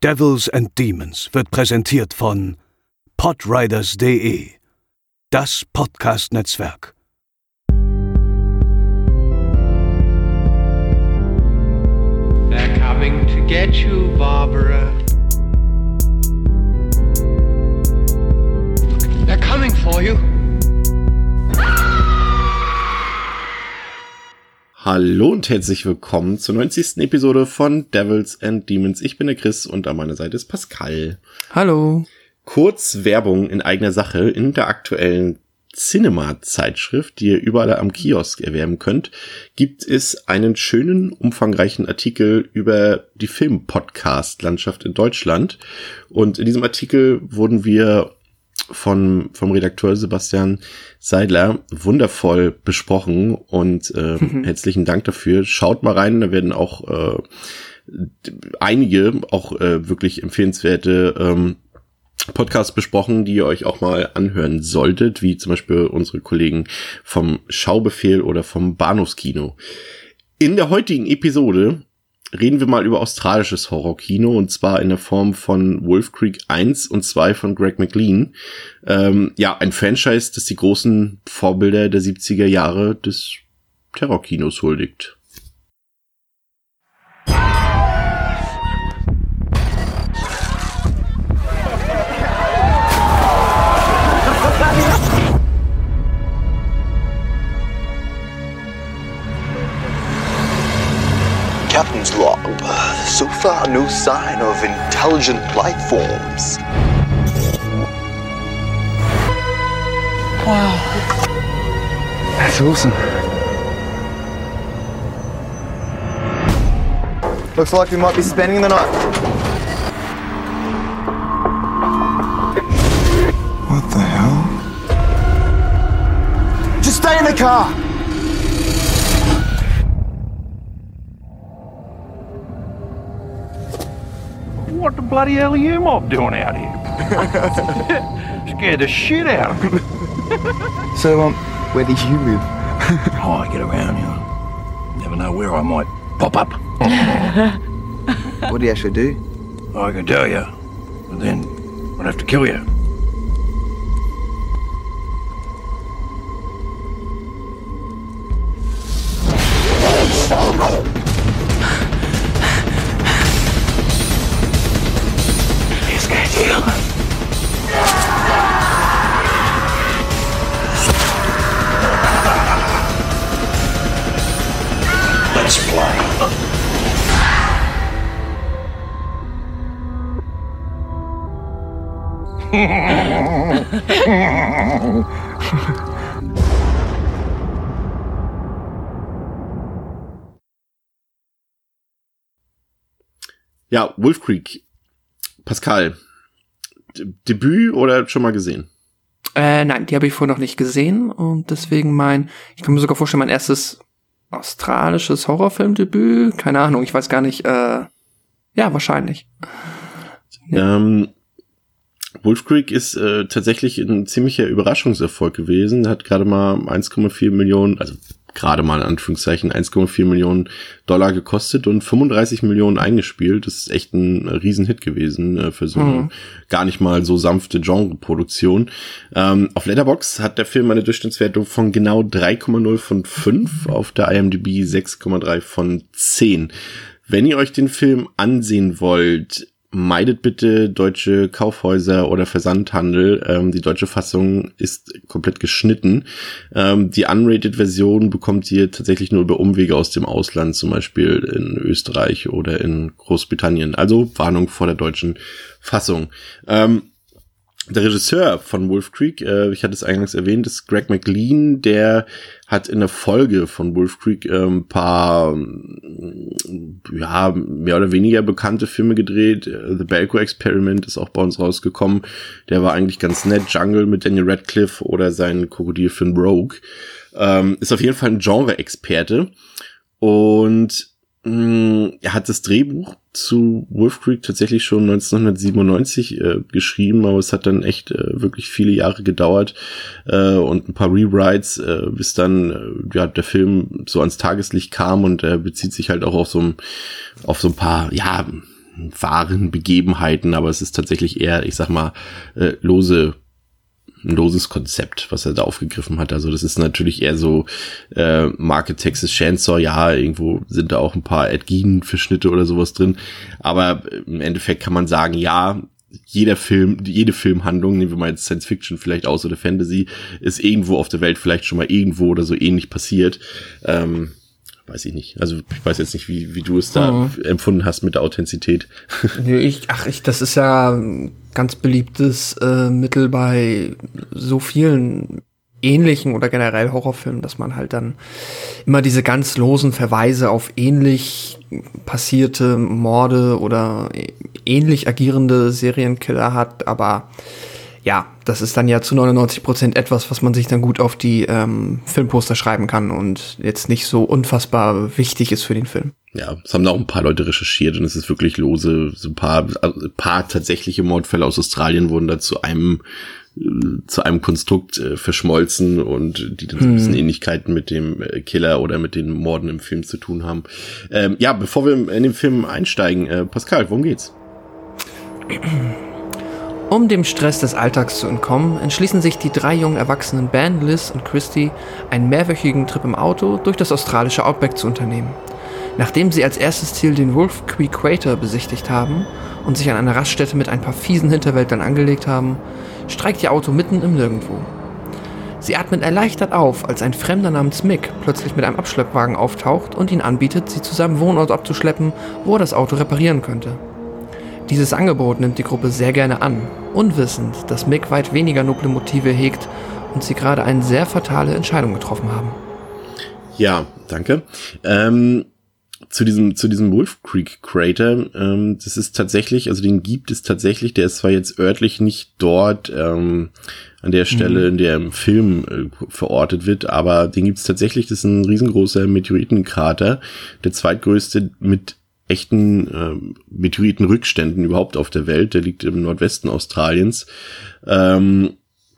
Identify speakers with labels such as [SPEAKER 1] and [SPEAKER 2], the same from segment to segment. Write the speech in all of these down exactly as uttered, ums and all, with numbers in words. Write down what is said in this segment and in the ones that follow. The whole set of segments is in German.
[SPEAKER 1] Devils and Demons wird präsentiert von podriders punkt de, das Podcast-Netzwerk.
[SPEAKER 2] They're coming to get you, Barbara. They're coming for you.
[SPEAKER 3] Hallo und herzlich willkommen zur neunzigsten Episode von Devils and Demons. Ich bin der Chris und an meiner Seite ist Pascal.
[SPEAKER 4] Hallo.
[SPEAKER 3] Kurz Werbung in eigener Sache. In der aktuellen Cinema-Zeitschrift, die ihr überall am Kiosk erwerben könnt, gibt es einen schönen, umfangreichen Artikel über die Film-Podcast-Landschaft in Deutschland. Und in diesem Artikel wurden wir von vom Redakteur Sebastian Seidler wundervoll besprochen und äh, mhm. herzlichen Dank dafür. Schaut mal rein, da werden auch äh, einige auch äh, wirklich empfehlenswerte ähm, Podcasts besprochen, die ihr euch auch mal anhören solltet, wie zum Beispiel unsere Kollegen vom Schaubefehl oder vom Bahnhofskino. In der heutigen Episode reden wir mal über australisches Horrorkino, und zwar in der Form von Wolf Creek eins und zwei von Greg McLean. Ähm, ja, ein Franchise, das die großen Vorbilder der siebziger Jahre des Terrorkinos huldigt.
[SPEAKER 5] Captain's log. So far, no sign of intelligent life forms.
[SPEAKER 6] Wow. That's awesome.
[SPEAKER 7] Looks like we might be spending the night.
[SPEAKER 6] What the hell?
[SPEAKER 7] Just stay in the car!
[SPEAKER 8] What the bloody hell are you mob doing out here? Scared the shit out of me.
[SPEAKER 7] So, um, where did you live?
[SPEAKER 8] Oh, I get around here. Never know where I might pop up.
[SPEAKER 7] What do you actually do?
[SPEAKER 8] I can tell you, but then I'd have to kill you.
[SPEAKER 5] Let's play.
[SPEAKER 3] Ja, Wolf Creek. Pascal, D- Debüt oder schon mal gesehen?
[SPEAKER 4] Äh, nein, die habe ich vorher noch nicht gesehen und deswegen mein, ich kann mir sogar vorstellen, mein erstes australisches Horrorfilmdebüt, keine Ahnung, ich weiß gar nicht, äh, ja, wahrscheinlich. Ja.
[SPEAKER 3] Ähm, Wolf Creek ist äh, tatsächlich ein ziemlicher Überraschungserfolg gewesen, hat gerade mal eins Komma vier Millionen, also gerade mal in Anführungszeichen eins Komma vier Millionen Dollar gekostet und fünfunddreißig Millionen eingespielt. Das ist echt ein Riesenhit gewesen äh, für so eine mhm. gar nicht mal so sanfte Genreproduktion. Ähm, auf Letterboxd hat der Film eine Durchschnittswertung von genau drei Komma null von fünf, auf der I M D B sechs Komma drei von zehn. Wenn ihr euch den Film ansehen wollt, meidet bitte deutsche Kaufhäuser oder Versandhandel. Ähm, die deutsche Fassung ist komplett geschnitten. Ähm, die Unrated-Version bekommt ihr tatsächlich nur über Umwege aus dem Ausland, zum Beispiel in Österreich oder in Großbritannien. Also Warnung vor der deutschen Fassung. Ähm, Der Regisseur von Wolf Creek, äh, ich hatte es eingangs erwähnt, ist Greg McLean. Der hat in der Folge von Wolf Creek ein ähm, paar, ja, mehr oder weniger bekannte Filme gedreht. The Belko Experiment ist auch bei uns rausgekommen. Der war eigentlich ganz nett. Jungle mit Daniel Radcliffe oder sein Krokodilfilm Rogue. Ähm, ist auf jeden Fall ein Genre-Experte. Und mh, er hat das Drehbuch zu Wolf Creek tatsächlich schon neunzehnhundertsiebenundneunzig äh, geschrieben, aber es hat dann echt äh, wirklich viele Jahre gedauert äh, und ein paar Rewrites, äh, bis dann äh, ja der Film so ans Tageslicht kam, und er bezieht sich halt auch auf so ein, auf so ein paar, ja, wahren Begebenheiten, aber es ist tatsächlich eher, ich sag mal, äh, lose ein loses Konzept, was er da aufgegriffen hat. Also das ist natürlich eher so äh, Marke Texas Chainsaw, ja, irgendwo sind da auch ein paar Ed Gein-Verschnitte oder sowas drin, aber im Endeffekt kann man sagen, ja, jeder Film, jede Filmhandlung, nehmen wir mal jetzt Science Fiction vielleicht aus oder Fantasy, ist irgendwo auf der Welt vielleicht schon mal irgendwo oder so ähnlich passiert. Ähm, weiß ich nicht. Also ich weiß jetzt nicht, wie, wie du es da mhm. empfunden hast mit der Authentizität.
[SPEAKER 4] Ich, ach, ich, das ist ja ein ganz beliebtes äh, Mittel bei so vielen ähnlichen oder generell Horrorfilmen, dass man halt dann immer diese ganz losen Verweise auf ähnlich passierte Morde oder ähnlich agierende Serienkiller hat, aber ja, das ist dann ja zu neunundneunzig Prozent etwas, was man sich dann gut auf die ähm, Filmposter schreiben kann und jetzt nicht so unfassbar wichtig ist für den Film.
[SPEAKER 3] Ja, es haben da auch ein paar Leute recherchiert und es ist wirklich lose, so ein paar, ein paar tatsächliche Mordfälle aus Australien wurden da zu einem zu einem Konstrukt äh, verschmolzen und die dann so ein bisschen Ähnlichkeiten mit dem äh, Killer oder mit den Morden im Film zu tun haben. Ähm, ja, bevor wir in den Film einsteigen, äh, Pascal, worum geht's?
[SPEAKER 4] Um dem Stress des Alltags zu entkommen, entschließen sich die drei jungen Erwachsenen Ben, Liz und Christy, einen mehrwöchigen Trip im Auto durch das australische Outback zu unternehmen. Nachdem sie als erstes Ziel den Wolf Creek Crater besichtigt haben und sich an einer Raststätte mit ein paar fiesen Hinterwäldlern angelegt haben, streikt ihr Auto mitten im Nirgendwo. Sie atmen erleichtert auf, als ein Fremder namens Mick plötzlich mit einem Abschleppwagen auftaucht und ihnen anbietet, sie zu seinem Wohnort abzuschleppen, wo er das Auto reparieren könnte. Dieses Angebot nimmt die Gruppe sehr gerne an, unwissend, dass Mick weit weniger noble Motive hegt und sie gerade eine sehr fatale Entscheidung getroffen haben.
[SPEAKER 3] Ja, danke. Ähm, zu diesem zu diesem Wolf Creek Crater, ähm, das ist tatsächlich, also den gibt es tatsächlich, der ist zwar jetzt örtlich nicht dort ähm, an der Stelle, in der im Film äh, verortet wird, aber den gibt es tatsächlich, das ist ein riesengroßer Meteoritenkrater, der zweitgrößte mit echten äh, Meteoritenrückständen überhaupt auf der Welt. Der liegt im Nordwesten Australiens. Ähm,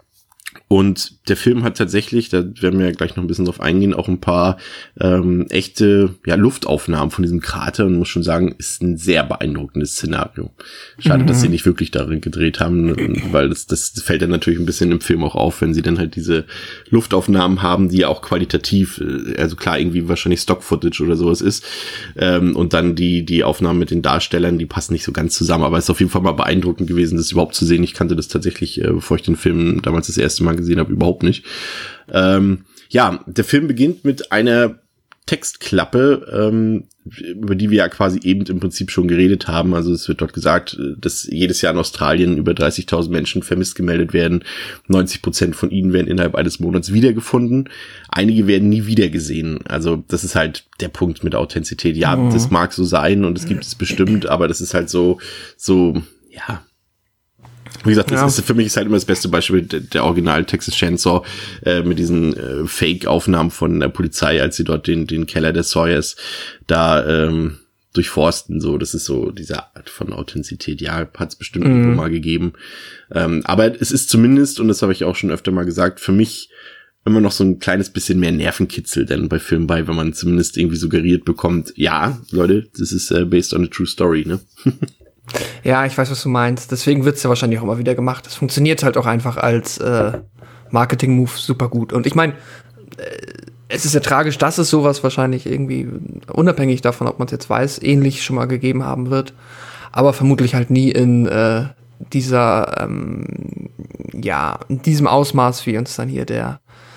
[SPEAKER 3] und der Film hat tatsächlich, da werden wir ja gleich noch ein bisschen drauf eingehen, auch ein paar ähm, echte ja, Luftaufnahmen von diesem Krater und muss schon sagen, ist ein sehr beeindruckendes Szenario. Schade, mhm. dass sie nicht wirklich darin gedreht haben, weil das, das fällt dann natürlich ein bisschen im Film auch auf, wenn sie dann halt diese Luftaufnahmen haben, die ja auch qualitativ, also klar, irgendwie wahrscheinlich Stock-Footage oder sowas ist, ähm, und dann die die Aufnahmen mit den Darstellern, die passen nicht so ganz zusammen, aber es ist auf jeden Fall mal beeindruckend gewesen, das überhaupt zu sehen. Ich kannte das tatsächlich, äh, bevor ich den Film damals das erste Mal gesehen habe, überhaupt nicht. Ähm, ja, der Film beginnt mit einer Textklappe, ähm, über die wir ja quasi eben im Prinzip schon geredet haben. Also es wird dort gesagt, dass jedes Jahr in Australien über dreißigtausend Menschen vermisst gemeldet werden. neunzig Prozent von ihnen werden innerhalb eines Monats wiedergefunden. Einige werden nie wiedergesehen. Also das ist halt der Punkt mit Authentizität. Ja, mhm. das mag so sein und es gibt es bestimmt, aber das ist halt so, so, ja, wie gesagt, das ja. ist für mich ist halt immer das beste Beispiel der, der Original Texas Chainsaw äh, mit diesen äh, Fake-Aufnahmen von der Polizei, als sie dort den den Keller des Sawyers da ähm, durchforsten. So, das ist so diese Art von Authentizität. Ja, hat es bestimmt mhm. irgendwo mal gegeben. Ähm, aber es ist zumindest, und das habe ich auch schon öfter mal gesagt, für mich immer noch so ein kleines bisschen mehr Nervenkitzel denn bei Filmen bei, wenn man zumindest irgendwie suggeriert bekommt, ja, Leute, das ist äh, based on a true story, ne?
[SPEAKER 4] Ja, ich weiß, was du meinst. Deswegen wird's ja wahrscheinlich auch immer wieder gemacht. Es funktioniert halt auch einfach als äh, Marketing-Move super gut. Und ich meine, äh, es ist ja tragisch, dass es sowas wahrscheinlich irgendwie, unabhängig davon, ob man es jetzt weiß, ähnlich schon mal gegeben haben wird. Aber vermutlich halt nie in äh, dieser, ähm, ja, in diesem Ausmaß, wie uns dann hier der,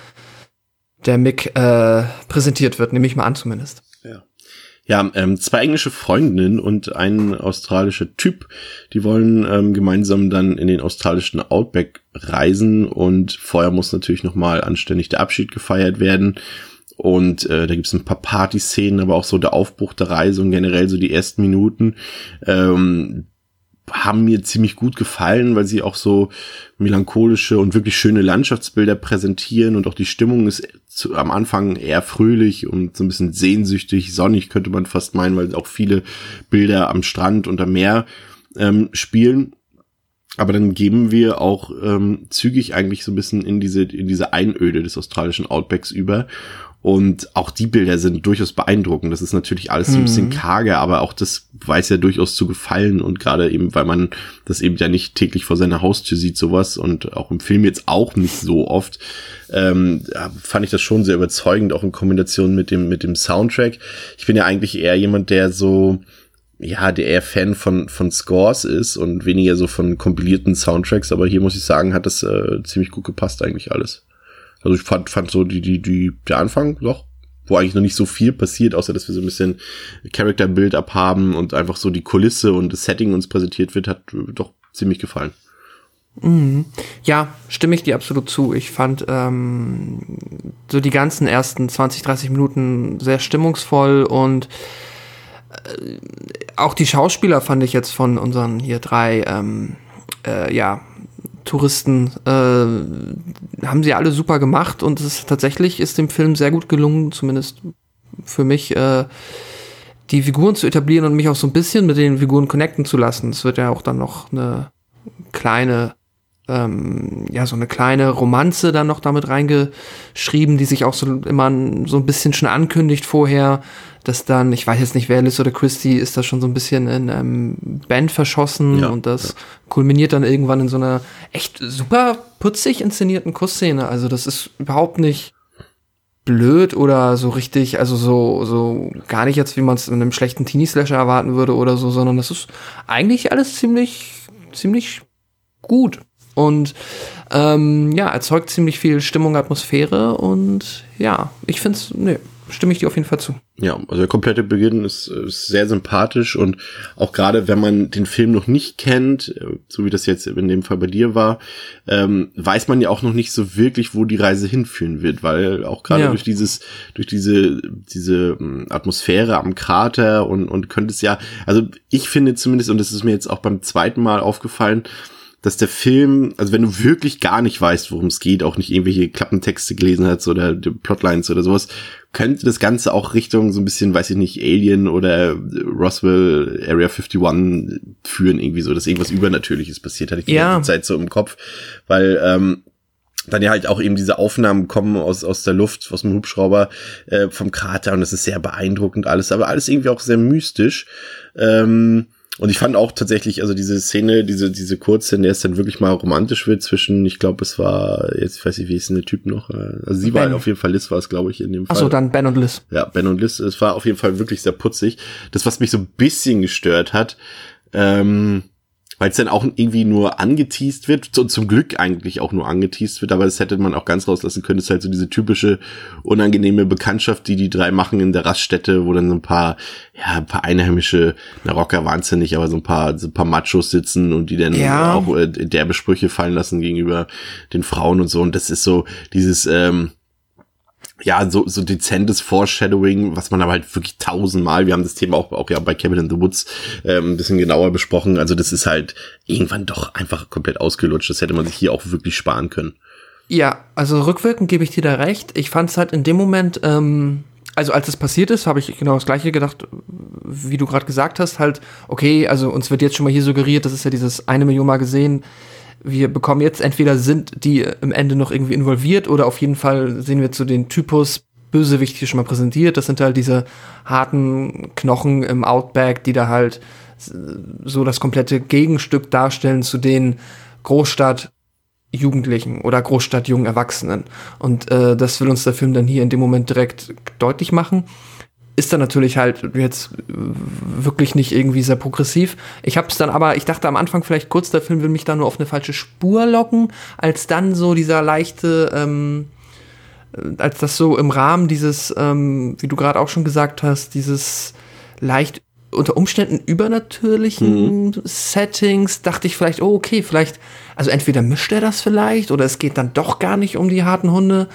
[SPEAKER 4] der Mick äh, präsentiert wird. Nehme ich mal an zumindest.
[SPEAKER 3] Ja. Ja, ähm, zwei englische Freundinnen und ein australischer Typ, die wollen ähm, gemeinsam dann in den australischen Outback reisen und vorher muss natürlich nochmal anständig der Abschied gefeiert werden und äh, da gibt's ein paar Partyszenen, aber auch so der Aufbruch der Reise und generell so die ersten Minuten ähm, haben mir ziemlich gut gefallen, weil sie auch so melancholische und wirklich schöne Landschaftsbilder präsentieren und auch die Stimmung ist zu, am Anfang eher fröhlich und so ein bisschen sehnsüchtig, sonnig könnte man fast meinen, weil auch viele Bilder am Strand und am Meer ähm, spielen. Aber dann geben wir auch ähm, zügig eigentlich so ein bisschen in diese in diese Einöde des australischen Outbacks über. Und auch die Bilder sind durchaus beeindruckend. Das ist natürlich alles so ein bisschen karge, aber auch das weiß ja durchaus zu gefallen. Und gerade eben, weil man das eben ja nicht täglich vor seiner Haustür sieht, sowas, und auch im Film jetzt auch nicht so oft, ähm, fand ich das schon sehr überzeugend, auch in Kombination mit dem, mit dem Soundtrack. Ich bin ja eigentlich eher jemand, der so, ja, der eher Fan von, von Scores ist und weniger so von kompilierten Soundtracks. Aber hier muss ich sagen, hat das äh, ziemlich gut gepasst eigentlich alles. Also ich fand, fand so die, die, die, der Anfang doch, wo eigentlich noch nicht so viel passiert, außer dass wir so ein bisschen Character-Build-up haben und einfach so die Kulisse und das Setting uns präsentiert wird, hat doch ziemlich gefallen.
[SPEAKER 4] Mhm. Ja, stimme ich dir absolut zu. Ich fand ähm, so die ganzen ersten zwanzig, dreißig Minuten sehr stimmungsvoll und äh, auch die Schauspieler fand ich jetzt von unseren hier drei, ähm, äh, ja, Touristen, äh, haben sie alle super gemacht und es ist tatsächlich ist dem Film sehr gut gelungen, zumindest für mich, äh, die Figuren zu etablieren und mich auch so ein bisschen mit den Figuren connecten zu lassen. Es wird ja auch dann noch eine kleine, ähm, ja, so eine kleine Romanze dann noch damit reingeschrieben, die sich auch so immer so ein bisschen schon ankündigt vorher, dass dann, ich weiß jetzt nicht, wer Liz oder Christy ist da schon so ein bisschen in einem Band verschossen ja, und das ja. kulminiert dann irgendwann in so einer echt super putzig inszenierten Kussszene. Also das ist überhaupt nicht blöd oder so richtig, also so so gar nicht jetzt, wie man es in einem schlechten Teenie-Slasher erwarten würde oder so, sondern das ist eigentlich alles ziemlich ziemlich gut und ähm, ja, erzeugt ziemlich viel Stimmung, Atmosphäre und ja, ich find's, ne, stimme ich dir auf jeden Fall zu.
[SPEAKER 3] Ja, also der komplette Beginn ist, ist sehr sympathisch und auch gerade, wenn man den Film noch nicht kennt, so wie das jetzt in dem Fall bei dir war, ähm, weiß man ja auch noch nicht so wirklich, wo die Reise hinführen wird, weil auch gerade ja. durch dieses, durch diese, diese Atmosphäre am Krater und, und könnte es ja, also ich finde zumindest, und das ist mir jetzt auch beim zweiten Mal aufgefallen, dass der Film, also wenn du wirklich gar nicht weißt, worum es geht, auch nicht irgendwelche Klappentexte gelesen hast oder Plotlines oder sowas, könnte das Ganze auch Richtung so ein bisschen, weiß ich nicht, Alien oder Roswell, Area einundfünfzig führen, irgendwie so, dass irgendwas Übernatürliches passiert, hatte ich die
[SPEAKER 4] ja.
[SPEAKER 3] ganze Zeit so im Kopf, weil ähm, dann ja halt auch eben diese Aufnahmen kommen aus aus der Luft, aus dem Hubschrauber, äh, vom Krater und das ist sehr beeindruckend alles, aber alles irgendwie auch sehr mystisch. Ähm, Und ich fand auch tatsächlich, also diese Szene, diese diese Kurze, in der es dann wirklich mal romantisch wird zwischen, ich glaube, es war, jetzt ich weiß nicht, wie ist denn der Typ noch? Also sie
[SPEAKER 4] Ben.
[SPEAKER 3] war auf jeden Fall, Liz war es, glaube ich, in dem Fall.
[SPEAKER 4] Ach so, dann Ben und Liz.
[SPEAKER 3] Ja, Ben und Liz. Es war auf jeden Fall wirklich sehr putzig. Das, was mich so ein bisschen gestört hat, ähm, weil es dann auch irgendwie nur angeteast wird und zum Glück eigentlich auch nur angeteast wird, aber das hätte man auch ganz rauslassen können. Das ist halt so diese typische unangenehme Bekanntschaft, die die drei machen in der Raststätte, wo dann so ein paar, ja, ein paar Einheimische, na Rocker waren's ja nicht, aber so ein paar, so ein paar Machos sitzen und die dann
[SPEAKER 4] ja.
[SPEAKER 3] auch äh, derbe Sprüche fallen lassen gegenüber den Frauen und so. Und das ist so dieses, ähm, ja, so, so dezentes Foreshadowing, was man aber halt wirklich tausendmal, wir haben das Thema auch, auch ja bei Cabin in the Woods ähm, ein bisschen genauer besprochen, also das ist halt irgendwann doch einfach komplett ausgelutscht, das hätte man sich hier auch wirklich sparen können.
[SPEAKER 4] Ja, also rückwirkend gebe ich dir da recht, ich fand es halt in dem Moment, ähm, also als es passiert ist, habe ich genau das Gleiche gedacht, wie du gerade gesagt hast, halt, okay, also uns wird jetzt schon mal hier suggeriert, das ist ja dieses eine Million Mal gesehen, wir bekommen jetzt entweder sind die im Ende noch irgendwie involviert oder auf jeden Fall sehen wir zu den Typus Bösewicht hier schon mal präsentiert. Das sind halt diese harten Knochen im Outback, die da halt so das komplette Gegenstück darstellen zu den Großstadt-Jugendlichen oder Großstadt-jungen Erwachsenen. Und äh, das will uns der Film dann hier in dem Moment direkt deutlich machen. Ist dann natürlich halt jetzt wirklich nicht irgendwie sehr progressiv. Ich hab's dann aber, ich dachte am Anfang vielleicht kurz, der Film will mich da nur auf eine falsche Spur locken, als dann so dieser leichte, ähm, als das so im Rahmen dieses, ähm, wie du gerade auch schon gesagt hast, dieses leicht unter Umständen übernatürlichen mhm. Settings, dachte ich vielleicht, oh okay, vielleicht, also entweder mischt er das vielleicht oder es geht dann doch gar nicht um die harten Hunde.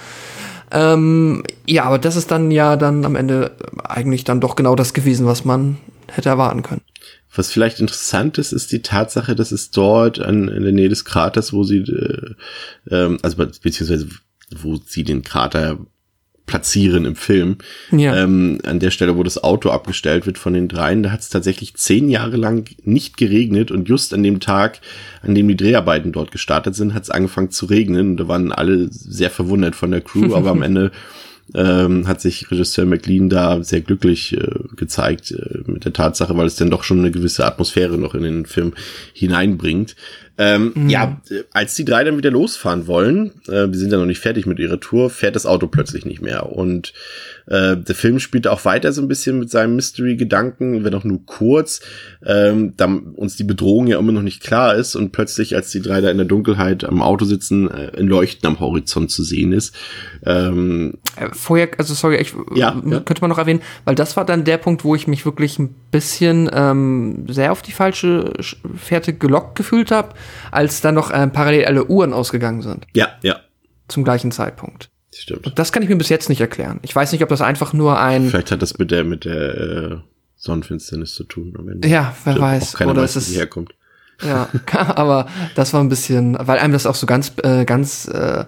[SPEAKER 4] Ähm, ja, aber das ist dann ja dann am Ende eigentlich dann doch genau das gewesen, was man hätte erwarten können.
[SPEAKER 3] Was vielleicht interessant ist, ist die Tatsache, dass es dort an, in der Nähe des Kraters, wo sie, äh, ähm, also beziehungsweise wo sie den Krater platzieren im Film, ja. ähm, an der Stelle, wo das Auto abgestellt wird von den dreien, da hat es tatsächlich zehn Jahre lang nicht geregnet und just an dem Tag, an dem die Dreharbeiten dort gestartet sind, hat es angefangen zu regnen und da waren alle sehr verwundert von der Crew, aber am Ende ähm, hat sich Regisseur McLean da sehr glücklich äh, gezeigt äh, mit der Tatsache, weil es dann doch schon eine gewisse Atmosphäre noch in den Film hineinbringt. Ähm, mhm. Ja, als die drei dann wieder losfahren wollen, äh, die sind ja noch nicht fertig mit ihrer Tour, fährt das Auto plötzlich nicht mehr. Und äh, der Film spielt auch weiter so ein bisschen mit seinem Mystery-Gedanken, wenn auch nur kurz, ähm, da uns die Bedrohung ja immer noch nicht klar ist und plötzlich, als die drei da in der Dunkelheit am Auto sitzen, äh, ein Leuchten am Horizont zu sehen ist. Ähm,
[SPEAKER 4] Vorher, also sorry, ich
[SPEAKER 3] ja, ja.
[SPEAKER 4] könnte man noch erwähnen, weil das war dann der Punkt, wo ich mich wirklich ein bisschen ähm, sehr auf die falsche Fährte gelockt gefühlt habe, als dann noch ähm, parallel alle Uhren ausgegangen sind.
[SPEAKER 3] Ja, ja.
[SPEAKER 4] Zum gleichen Zeitpunkt.
[SPEAKER 3] Stimmt.
[SPEAKER 4] Und das kann ich mir bis jetzt nicht erklären. Ich weiß nicht, ob das einfach nur ein...
[SPEAKER 3] Vielleicht hat das mit der mit der äh, Sonnenfinsternis zu tun. Am Ende.
[SPEAKER 4] Ja, wer weiß.
[SPEAKER 3] Auch keiner
[SPEAKER 4] Oder
[SPEAKER 3] weiß,
[SPEAKER 4] ist
[SPEAKER 3] wie die herkommt.
[SPEAKER 4] Ja, aber das war ein bisschen, weil einem das auch so ganz, äh, ganz äh,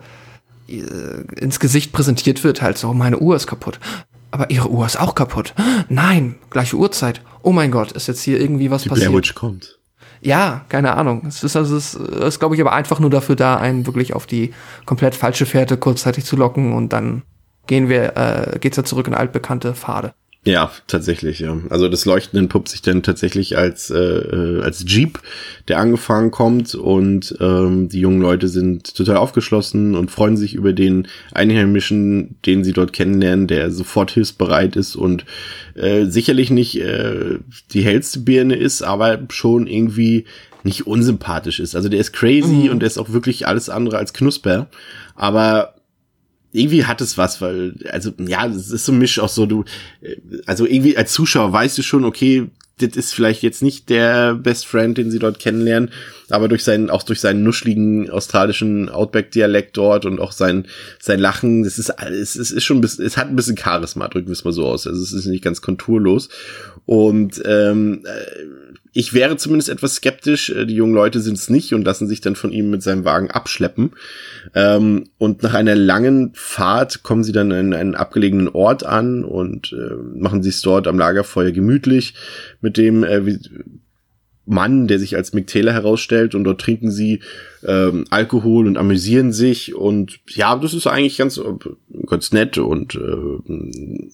[SPEAKER 4] ins Gesicht präsentiert wird, halt so, meine Uhr ist kaputt. Aber ihre Uhr ist auch kaputt. Nein, gleiche Uhrzeit. Oh mein Gott, ist jetzt hier irgendwie was
[SPEAKER 3] die
[SPEAKER 4] passiert?
[SPEAKER 3] Blair Witch kommt.
[SPEAKER 4] Ja, keine Ahnung. Es ist also, es ist, glaube ich, aber einfach nur dafür da, einen wirklich auf die komplett falsche Fährte kurzzeitig zu locken und dann gehen wir, äh, geht's ja zurück in altbekannte Pfade.
[SPEAKER 3] Ja, tatsächlich, ja. Also das Leuchten entpuppt sich dann tatsächlich als äh, als Jeep, der angefahren kommt und ähm, die jungen Leute sind total aufgeschlossen und freuen sich über den Einheimischen, den sie dort kennenlernen, der sofort hilfsbereit ist und äh, sicherlich nicht äh, die hellste Birne ist, aber schon irgendwie nicht unsympathisch ist. Also der ist crazy mhm. und der ist auch wirklich alles andere als Knusper, aber irgendwie hat es was, weil, also, ja, das ist so ein Misch auch so, du, also irgendwie als Zuschauer weißt du schon, okay, das ist vielleicht jetzt nicht der Best Friend, den sie dort kennenlernen, aber durch seinen, auch durch seinen nuschligen australischen Outback-Dialekt dort und auch sein, sein Lachen, das ist, es ist, ist schon ein bisschen, es hat ein bisschen Charisma, drücken wir es mal so aus, also es ist nicht ganz konturlos und, ähm, ich wäre zumindest etwas skeptisch. Die jungen Leute sind es nicht und lassen sich dann von ihm mit seinem Wagen abschleppen. Ähm, und nach einer langen Fahrt kommen sie dann in einen abgelegenen Ort an und äh, machen sich dort am Lagerfeuer gemütlich mit dem äh, Mann, der sich als Mick Taylor herausstellt. Und dort trinken sie ähm, Alkohol und amüsieren sich. Und ja, das ist eigentlich ganz, ganz nett. Und äh,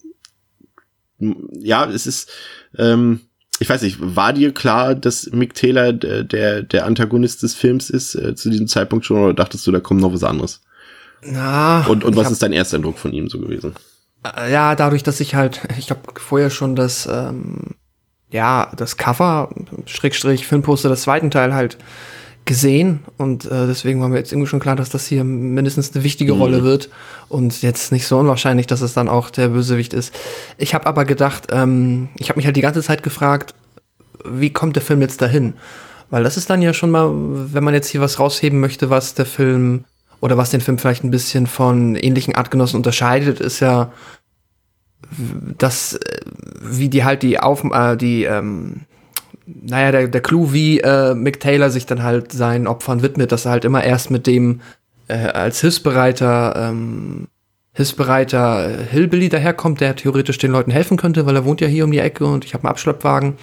[SPEAKER 3] ja, es ist... Ähm, Ich weiß nicht, war dir klar, dass Mick Taylor der, der, der Antagonist des Films ist, äh, zu diesem Zeitpunkt schon, oder dachtest du, da kommt noch was anderes?
[SPEAKER 4] Na,
[SPEAKER 3] und und was hab, ist dein erster Eindruck von ihm so gewesen?
[SPEAKER 4] Äh, ja, dadurch, dass ich halt, ich habe vorher schon das, ähm, ja, das Cover, Schrägstrich, Filmposter des zweiten Teil halt gesehen und äh, deswegen war mir jetzt irgendwie schon klar, dass das hier mindestens eine wichtige mhm. Rolle wird und jetzt nicht so unwahrscheinlich, dass es dann auch der Bösewicht ist. Ich habe aber gedacht, ähm, ich habe mich halt die ganze Zeit gefragt, wie kommt der Film jetzt dahin? Weil das ist dann ja schon mal, wenn man jetzt hier was rausheben möchte, was der Film oder was den Film vielleicht ein bisschen von ähnlichen Artgenossen unterscheidet, ist ja, dass wie die halt die auf äh, die ähm, naja, der, der Clou, wie äh, Mick Taylor sich dann halt seinen Opfern widmet, dass er halt immer erst mit dem äh, als hilfsbereiter ähm, hilfsbereiter Hillbilly daherkommt, der theoretisch den Leuten helfen könnte, weil er wohnt ja hier um die Ecke und ich habe einen Abschleppwagen.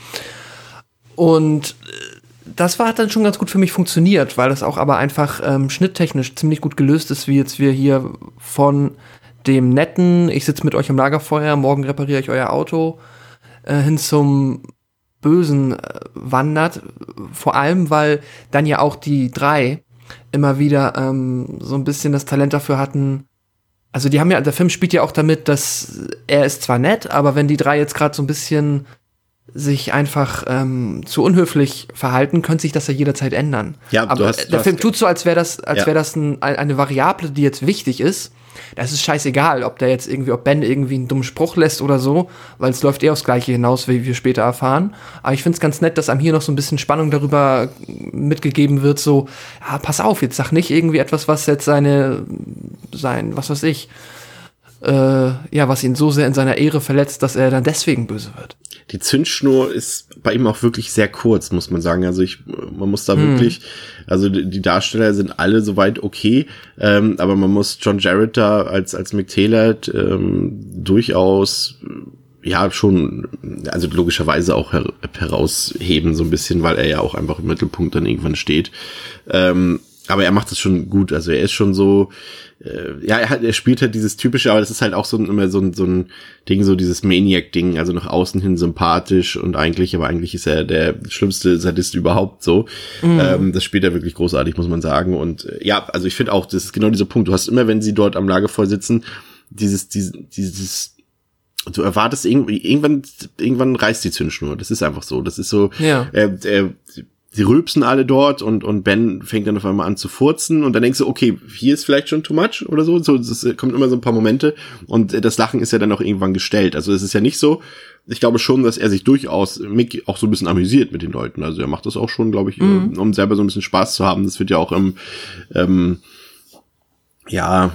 [SPEAKER 4] Und das war, hat dann schon ganz gut für mich funktioniert, weil das auch aber einfach ähm, schnitttechnisch ziemlich gut gelöst ist, wie jetzt wir hier von dem netten, ich sitze mit euch am Lagerfeuer, morgen repariere ich euer Auto, äh, hin zum Bösen äh, wandert, vor allem, weil dann ja auch die drei immer wieder ähm, so ein bisschen das Talent dafür hatten, also die haben ja, der Film spielt ja auch damit, dass er ist zwar nett, aber wenn die drei jetzt gerade so ein bisschen sich einfach ähm, zu unhöflich verhalten, könnte sich das ja jederzeit ändern. Ja, aber du hast, du der Film hast, tut so, als wäre das, als ja. wäre das ein, eine Variable, die jetzt wichtig ist. Das ist scheißegal, ob der jetzt irgendwie, ob Ben irgendwie einen dummen Spruch lässt oder so, weil es läuft eh aufs Gleiche hinaus, wie wir später erfahren. Aber ich find's ganz nett, dass einem hier noch so ein bisschen Spannung darüber mitgegeben wird, so, ja, pass auf, jetzt sag nicht irgendwie etwas, was jetzt seine, sein, was weiß ich, äh, ja, was ihn so sehr in seiner Ehre verletzt, dass er dann deswegen böse wird.
[SPEAKER 3] Die Zündschnur ist bei ihm auch wirklich sehr kurz, muss man sagen. Also ich, man muss da hm. wirklich, also die Darsteller sind alle soweit okay, ähm, aber man muss John Jarratt da als als Mick Taylor ähm, durchaus ja schon, also logischerweise auch her- herausheben so ein bisschen, weil er ja auch einfach im Mittelpunkt dann irgendwann steht. Ähm, aber er macht es schon gut, also er ist schon so, äh, ja, er hat, er spielt halt dieses typische, aber das ist halt auch so ein, immer so ein, so ein Ding, so dieses Maniac-Ding, also nach außen hin sympathisch und eigentlich, aber eigentlich ist er der schlimmste Sadist überhaupt so. Mhm. Ähm, das spielt er wirklich großartig, muss man sagen. Und äh, ja, also ich finde auch, das ist genau dieser Punkt. Du hast immer, wenn sie dort am Lagerfeuer sitzen, dieses, dieses, dieses, du erwartest irgendwie, irgendwann, irgendwann reißt die Zündschnur. Das ist einfach so. Das ist so,
[SPEAKER 4] ja.
[SPEAKER 3] äh, äh, die rülpsen alle dort und und Ben fängt dann auf einmal an zu furzen und dann denkst du, okay, hier ist vielleicht schon too much oder so. So, es kommt immer so ein paar Momente und das Lachen ist ja dann auch irgendwann gestellt. Also es ist ja nicht so, ich glaube schon, dass er sich durchaus Mick auch so ein bisschen amüsiert mit den Leuten. Also er macht das auch schon, glaube ich, mhm. um selber so ein bisschen Spaß zu haben. Das wird ja auch im, ähm, ja,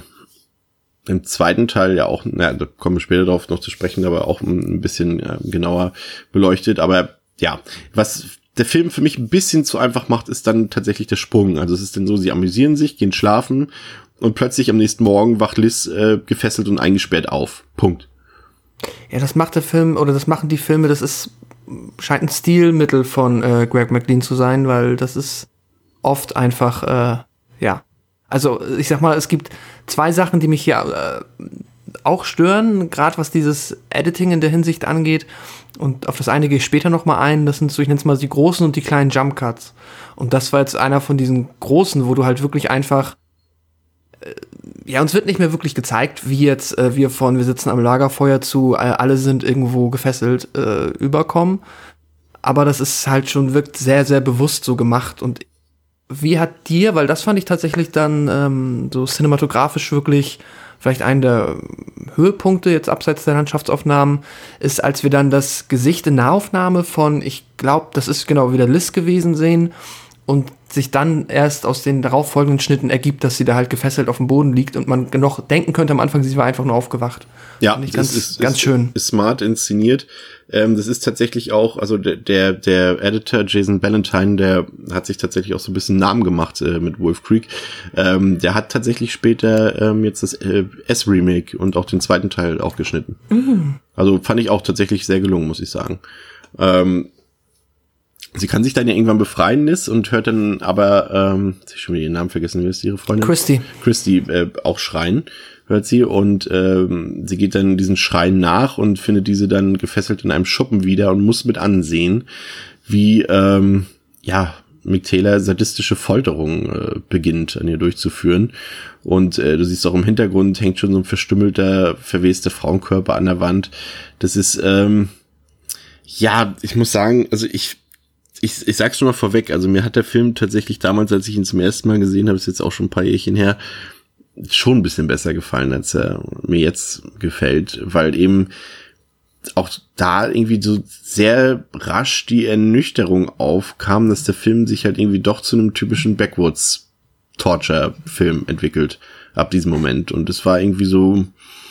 [SPEAKER 3] im zweiten Teil ja auch, na, da kommen wir später drauf noch zu sprechen, aber auch ein bisschen äh, genauer beleuchtet. Aber ja, was der Film für mich ein bisschen zu einfach macht, ist dann tatsächlich der Sprung. Also es ist dann so, sie amüsieren sich, gehen schlafen und plötzlich am nächsten Morgen wacht Liz äh, gefesselt und eingesperrt auf. Punkt.
[SPEAKER 4] Ja, das macht der Film, oder das machen die Filme, das ist, scheint ein Stilmittel von äh, Greg McLean zu sein, weil das ist oft einfach, äh, ja. Also ich sag mal, es gibt zwei Sachen, die mich hier äh, auch stören, gerade was dieses Editing in der Hinsicht angeht. Und auf das eine gehe ich später noch mal ein. Das sind so, ich nenne es mal die großen und die kleinen Jump Cuts. Und das war jetzt einer von diesen großen, wo du halt wirklich einfach, äh, ja, uns wird nicht mehr wirklich gezeigt, wie jetzt äh, wir von wir sitzen am Lagerfeuer zu äh, alle sind irgendwo gefesselt äh, überkommen. Aber das ist halt schon, wirkt sehr, sehr bewusst so gemacht. Und wie hat dir, weil das fand ich tatsächlich dann ähm, so cinematografisch wirklich vielleicht einen der Höhepunkte jetzt abseits der Landschaftsaufnahmen ist, als wir dann das Gesicht in Nahaufnahme von, ich glaube, das ist genau wieder Liz gewesen sehen und sich dann erst aus den darauffolgenden Schnitten ergibt, dass sie da halt gefesselt auf dem Boden liegt und man noch denken könnte am Anfang, sie war einfach nur aufgewacht.
[SPEAKER 3] Ja,
[SPEAKER 4] das
[SPEAKER 3] ganz,
[SPEAKER 4] ist ganz schön.
[SPEAKER 3] Ist smart inszeniert. Ähm, das ist tatsächlich auch, also der, der, der Editor Jason Ballantyne, der hat sich tatsächlich auch so ein bisschen Namen gemacht äh, mit Wolf Creek. Ähm, der hat tatsächlich später ähm, jetzt das äh, S-Remake und auch den zweiten Teil auch geschnitten. Mhm. Also fand ich auch tatsächlich sehr gelungen, muss ich sagen. Ähm, Sie kann sich dann ja irgendwann befreien, Liz, und hört dann aber, ähm, ich hab schon wieder ihren Namen vergessen, wie ist ihre Freundin?
[SPEAKER 4] Christy.
[SPEAKER 3] Christy, äh, auch schreien, hört sie, und ähm, sie geht dann diesen Schreien nach und findet diese dann gefesselt in einem Schuppen wieder und muss mit ansehen, wie, ähm, ja, Mick Taylor sadistische Folterung äh, beginnt, an ihr durchzuführen. Und äh, du siehst auch im Hintergrund hängt schon so ein verstümmelter, verwester Frauenkörper an der Wand. Das ist, ähm, ja, ich muss sagen, also ich Ich, ich sag's schon mal vorweg, also mir hat der Film tatsächlich damals, als ich ihn zum ersten Mal gesehen habe, ist jetzt auch schon ein paar Jährchen her, schon ein bisschen besser gefallen, als er mir jetzt gefällt, weil eben auch da irgendwie so sehr rasch die Ernüchterung aufkam, dass der Film sich halt irgendwie doch zu einem typischen Backwoods-Torture-Film entwickelt, ab diesem Moment. Und es war irgendwie so...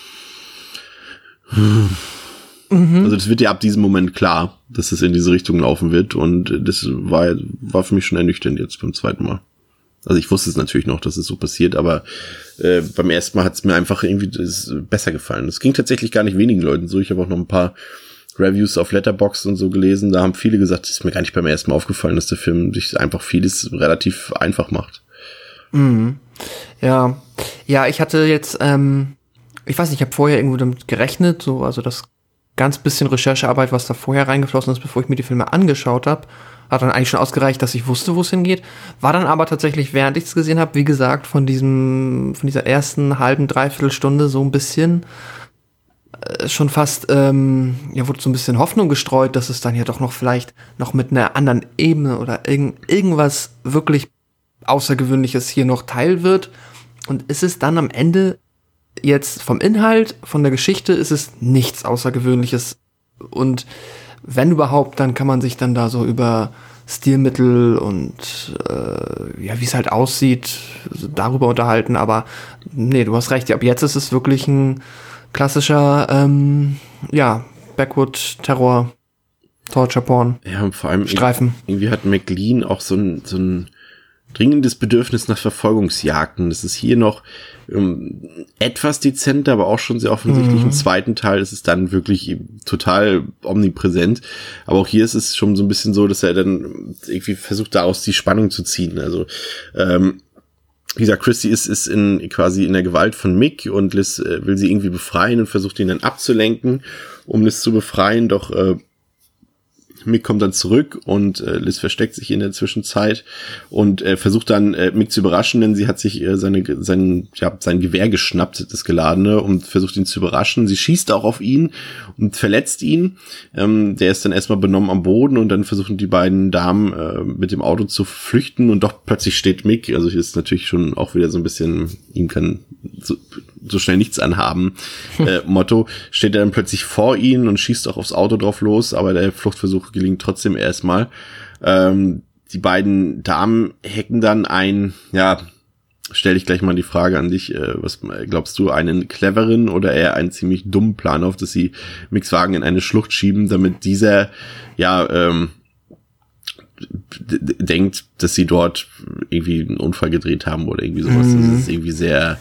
[SPEAKER 3] Also das wird ja ab diesem Moment klar, dass es in diese Richtung laufen wird, und das war war für mich schon ernüchternd jetzt beim zweiten Mal. Also ich wusste es natürlich noch, dass es so passiert, aber äh, beim ersten Mal hat es mir einfach irgendwie das besser gefallen. Das ging tatsächlich gar nicht wenigen Leuten so. Ich habe auch noch ein paar Reviews auf Letterboxd und so gelesen. Da haben viele gesagt, es ist mir gar nicht beim ersten Mal aufgefallen, dass der Film sich einfach vieles relativ einfach macht.
[SPEAKER 4] Mhm. Ja, ja, ich hatte jetzt, ähm, ich weiß nicht, ich habe vorher irgendwo damit gerechnet, so, also das ganz bisschen Recherchearbeit, was da vorher reingeflossen ist, bevor ich mir die Filme angeschaut habe, hat dann eigentlich schon ausgereicht, dass ich wusste, wo es hingeht. War dann aber tatsächlich, während ich es gesehen habe, wie gesagt, von diesem, von dieser ersten halben, dreiviertel Stunde so ein bisschen äh, schon fast, ähm, ja, wurde so ein bisschen Hoffnung gestreut, dass es dann ja doch noch vielleicht noch mit einer anderen Ebene oder irgend, irgendwas wirklich Außergewöhnliches hier noch teil wird. Und ist es dann am Ende jetzt vom Inhalt, von der Geschichte ist es nichts Außergewöhnliches. Und wenn überhaupt, dann kann man sich dann da so über Stilmittel und äh, ja, wie es halt aussieht, darüber unterhalten. Aber nee, du hast recht, ab jetzt ist es wirklich ein klassischer, ähm, ja, Backwood-Terror, Torture-Porn.
[SPEAKER 3] Ja, und vor allem
[SPEAKER 4] Streifen.
[SPEAKER 3] Irgendwie hat McLean auch so ein, so ein dringendes Bedürfnis nach Verfolgungsjagden. Das ist hier noch ähm, etwas dezenter, aber auch schon sehr offensichtlich. Mhm. Im zweiten Teil ist es dann wirklich total omnipräsent. Aber auch hier ist es schon so ein bisschen so, dass er dann irgendwie versucht, daraus die Spannung zu ziehen. Also ähm, wie gesagt, Christy ist, ist in, quasi in der Gewalt von Mick und Liz äh, will sie irgendwie befreien und versucht ihn dann abzulenken, um Liz zu befreien, doch äh, Mick kommt dann zurück und äh, Liz versteckt sich in der Zwischenzeit und äh, versucht dann äh, Mick zu überraschen, denn sie hat sich äh, seine sein ja sein Gewehr geschnappt, das geladene, und versucht ihn zu überraschen. Sie schießt auch auf ihn und verletzt ihn. Ähm, der ist dann erstmal benommen am Boden und dann versuchen die beiden Damen äh, mit dem Auto zu flüchten und doch plötzlich steht Mick, also hier ist natürlich schon auch wieder so ein bisschen, ihm kann so, so schnell nichts anhaben, äh, Motto, steht er dann plötzlich vor ihnen und schießt auch aufs Auto drauf los, aber der Fluchtversuch gelingt trotzdem erstmal. Ähm, die beiden Damen hacken dann ein, ja, stell dich gleich mal die Frage an dich, äh, was glaubst du, einen cleveren oder eher einen ziemlich dummen Plan auf, dass sie Micks Wagen in eine Schlucht schieben, damit dieser, ja, ähm, d- d- denkt, dass sie dort irgendwie einen Unfall gedreht haben oder irgendwie sowas. Mhm. Das ist irgendwie sehr...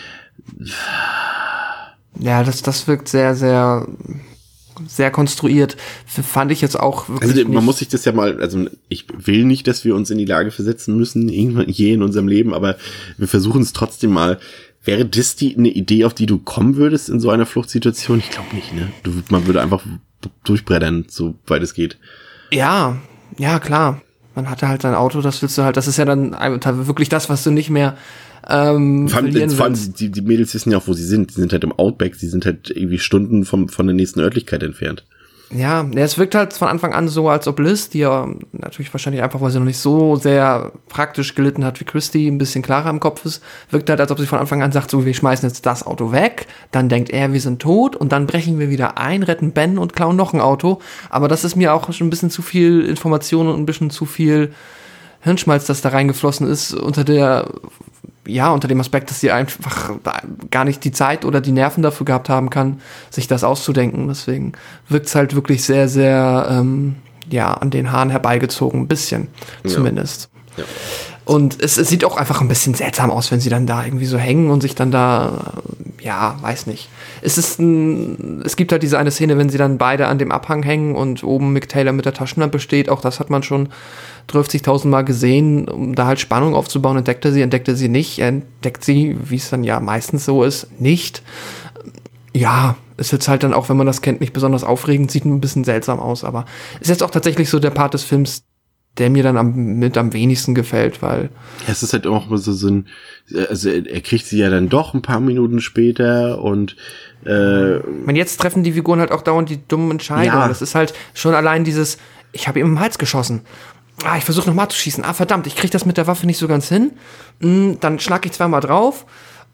[SPEAKER 4] Ja, das, das wirkt sehr, sehr... sehr konstruiert, fand ich jetzt auch wirklich
[SPEAKER 3] Also man
[SPEAKER 4] nicht.
[SPEAKER 3] muss sich das ja mal, also ich will nicht, dass wir uns in die Lage versetzen müssen, irgendwann je in unserem Leben, aber wir versuchen es trotzdem mal. Wäre das die eine Idee, auf die du kommen würdest in so einer Fluchtsituation? Ich glaube nicht, ne? Du, man würde einfach durchbrettern, so weit es geht.
[SPEAKER 4] Ja, ja, klar. Man hatte halt sein Auto, das willst du halt, das ist ja dann wirklich das, was du nicht mehr ähm,
[SPEAKER 3] vor allem, vor allem die, die Mädels wissen ja auch, wo sie sind. Die sind halt im Outback, die sind halt irgendwie Stunden vom, von der nächsten Örtlichkeit entfernt.
[SPEAKER 4] Ja, es wirkt halt von Anfang an so, als ob Liz, die ja natürlich wahrscheinlich einfach, weil sie noch nicht so sehr praktisch gelitten hat wie Christy, ein bisschen klarer im Kopf ist, wirkt halt, als ob sie von Anfang an sagt, so, wir schmeißen jetzt das Auto weg, dann denkt er, wir sind tot und dann brechen wir wieder ein, retten Ben und klauen noch ein Auto. Aber das ist mir auch schon ein bisschen zu viel Information und ein bisschen zu viel Hirnschmalz, das da reingeflossen ist, unter der, ja, unter dem Aspekt, dass sie einfach gar nicht die Zeit oder die Nerven dafür gehabt haben kann, sich das auszudenken. Deswegen wirkt es halt wirklich sehr, sehr, ähm, ja, an den Haaren herbeigezogen, ein bisschen, zumindest.
[SPEAKER 3] Ja. Ja.
[SPEAKER 4] Und es, es sieht auch einfach ein bisschen seltsam aus, wenn sie dann da irgendwie so hängen und sich dann da, ja, weiß nicht. Es ist ein, es gibt halt diese eine Szene, wenn sie dann beide an dem Abhang hängen und oben Mick Taylor mit der Taschenlampe steht, auch das hat man schon dreißigtausend Mal gesehen, um da halt Spannung aufzubauen, entdeckt er sie, entdeckt er sie nicht, er entdeckt sie, wie es dann ja meistens so ist, nicht. Ja, ist jetzt halt dann auch, wenn man das kennt, nicht besonders aufregend, sieht ein bisschen seltsam aus, aber ist jetzt auch tatsächlich so der Part des Films, der mir dann am, mit am wenigsten gefällt, weil...
[SPEAKER 3] Ja, es ist halt auch so, so ein, also er kriegt sie ja dann doch ein paar Minuten später und äh,
[SPEAKER 4] ich meine, jetzt treffen die Figuren halt auch dauernd die dummen Entscheidungen. Ja. Das ist halt schon allein dieses, ich habe ihm im Hals geschossen. Ah, ich versuche nochmal zu schießen. Ah, verdammt, ich krieg das mit der Waffe nicht so ganz hin. Hm, dann schlag ich zweimal drauf.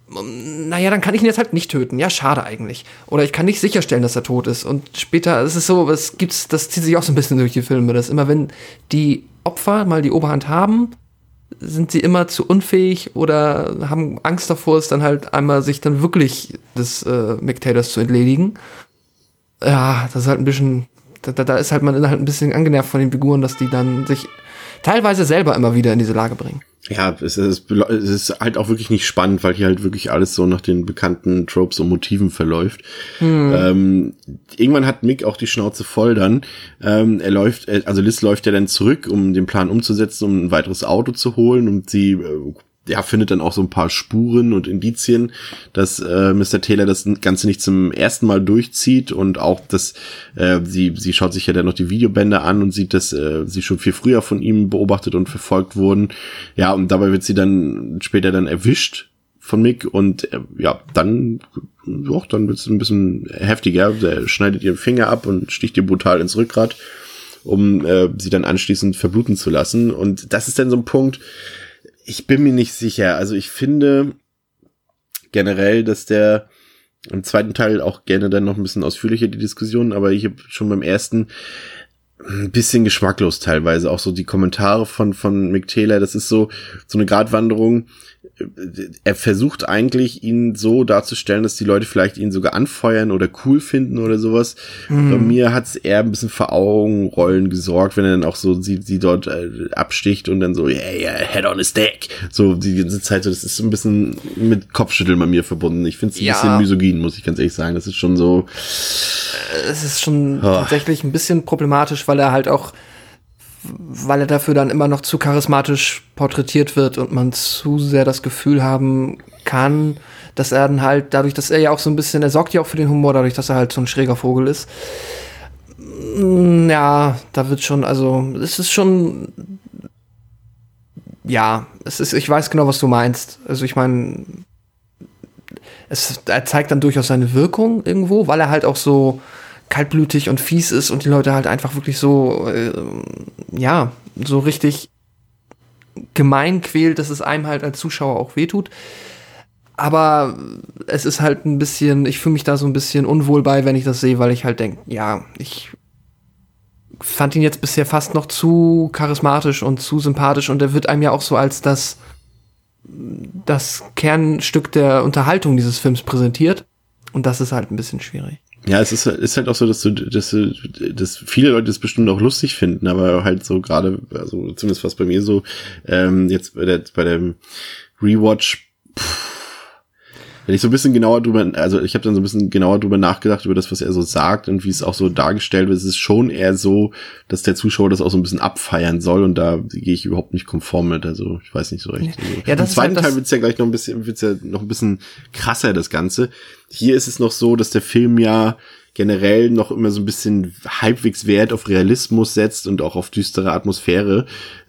[SPEAKER 4] Naja, dann kann ich ihn jetzt halt nicht töten. Ja, schade eigentlich. Oder ich kann nicht sicherstellen, dass er tot ist. Und später, es ist so, es gibt's, das zieht sich auch so ein bisschen durch die Filme, dass immer, wenn die Opfer mal die Oberhand haben, sind sie immer zu unfähig oder haben Angst davor, es dann halt einmal sich dann wirklich des äh, Mick Taylors zu entledigen. Ja, das ist halt ein bisschen, da, da ist halt man halt ein bisschen angenervt von den Figuren, dass die dann sich teilweise selber immer wieder in diese Lage bringen.
[SPEAKER 3] Ja, es ist, es ist halt auch wirklich nicht spannend, weil hier halt wirklich alles so nach den bekannten Tropes und Motiven verläuft. Hm. Ähm, irgendwann hat Mick auch die Schnauze voll dann. Ähm, er läuft, also Liz läuft ja dann zurück, um den Plan umzusetzen, um ein weiteres Auto zu holen, und sie äh, ja, findet dann auch so ein paar Spuren und Indizien, dass äh, Mister Taylor das Ganze nicht zum ersten Mal durchzieht, und auch, dass äh, sie sie schaut sich ja dann noch die Videobänder an und sieht, dass äh, sie schon viel früher von ihm beobachtet und verfolgt wurden. Ja, und dabei wird sie dann später dann erwischt von Mick, und äh, ja, dann ja, dann wird es ein bisschen heftiger. Er schneidet ihren Finger ab und sticht ihr brutal ins Rückgrat, um äh, sie dann anschließend verbluten zu lassen. Und das ist dann so ein Punkt, ich bin mir nicht sicher. Also ich finde generell, dass der im zweiten Teil auch gerne dann noch ein bisschen ausführlicher die Diskussion, aber ich habe schon beim ersten ein bisschen geschmacklos teilweise. Auch so die Kommentare von von Mick Taylor, das ist so so eine Gratwanderung. Er versucht eigentlich, ihn so darzustellen, dass die Leute vielleicht ihn sogar anfeuern oder cool finden oder sowas. Mhm. Bei mir hat's eher ein bisschen für Augenrollen gesorgt, wenn er dann auch so sie, sie dort äh, absticht und dann so, yeah, yeah, head on his deck. So die ganze Zeit, so, das ist so ein bisschen mit Kopfschütteln bei mir verbunden. Ich finde es ein ja. bisschen misogyn, muss ich ganz ehrlich sagen. Das ist schon so...
[SPEAKER 4] Es ist schon oh. tatsächlich ein bisschen problematisch, weil er halt auch weil er dafür dann immer noch zu charismatisch porträtiert wird und man zu sehr das Gefühl haben kann, dass er dann halt, dadurch, dass er ja auch so ein bisschen, er sorgt ja auch für den Humor, dadurch, dass er halt so ein schräger Vogel ist. Ja, da wird schon, also, es ist schon, ja, es ist, ich weiß genau, was du meinst. Also ich meine, es, er zeigt dann durchaus seine Wirkung irgendwo, weil er halt auch so kaltblütig und fies ist und die Leute halt einfach wirklich so, äh, ja, so richtig gemein quält, dass es einem halt als Zuschauer auch wehtut. Aber es ist halt ein bisschen, ich fühle mich da so ein bisschen unwohl bei, wenn ich das sehe, weil ich halt denke, ja, ich fand ihn jetzt bisher fast noch zu charismatisch und zu sympathisch und er wird einem ja auch so als das, das Kernstück der Unterhaltung dieses Films präsentiert. Und das ist halt ein bisschen schwierig.
[SPEAKER 3] Ja, es ist, ist halt auch so, dass du, dass du, dass viele Leute das bestimmt auch lustig finden, aber halt so gerade, also zumindest was bei mir so, ähm, jetzt bei der, bei dem Rewatch, pff, wenn ich so ein bisschen genauer drüber, also ich habe dann so ein bisschen genauer drüber nachgedacht, über das, was er so sagt und wie es auch so dargestellt wird, es ist schon eher so, dass der Zuschauer das auch so ein bisschen abfeiern soll und da gehe ich überhaupt nicht konform mit, also ich weiß nicht so recht. Also,
[SPEAKER 4] ja, das
[SPEAKER 3] im zweiten
[SPEAKER 4] ist halt
[SPEAKER 3] Teil wird's ja gleich noch ein bisschen, wird's ja noch ein bisschen krasser, das Ganze. Hier ist es noch so, dass der Film ja generell noch immer so ein bisschen halbwegs Wert auf Realismus setzt und auch auf düstere Atmosphäre,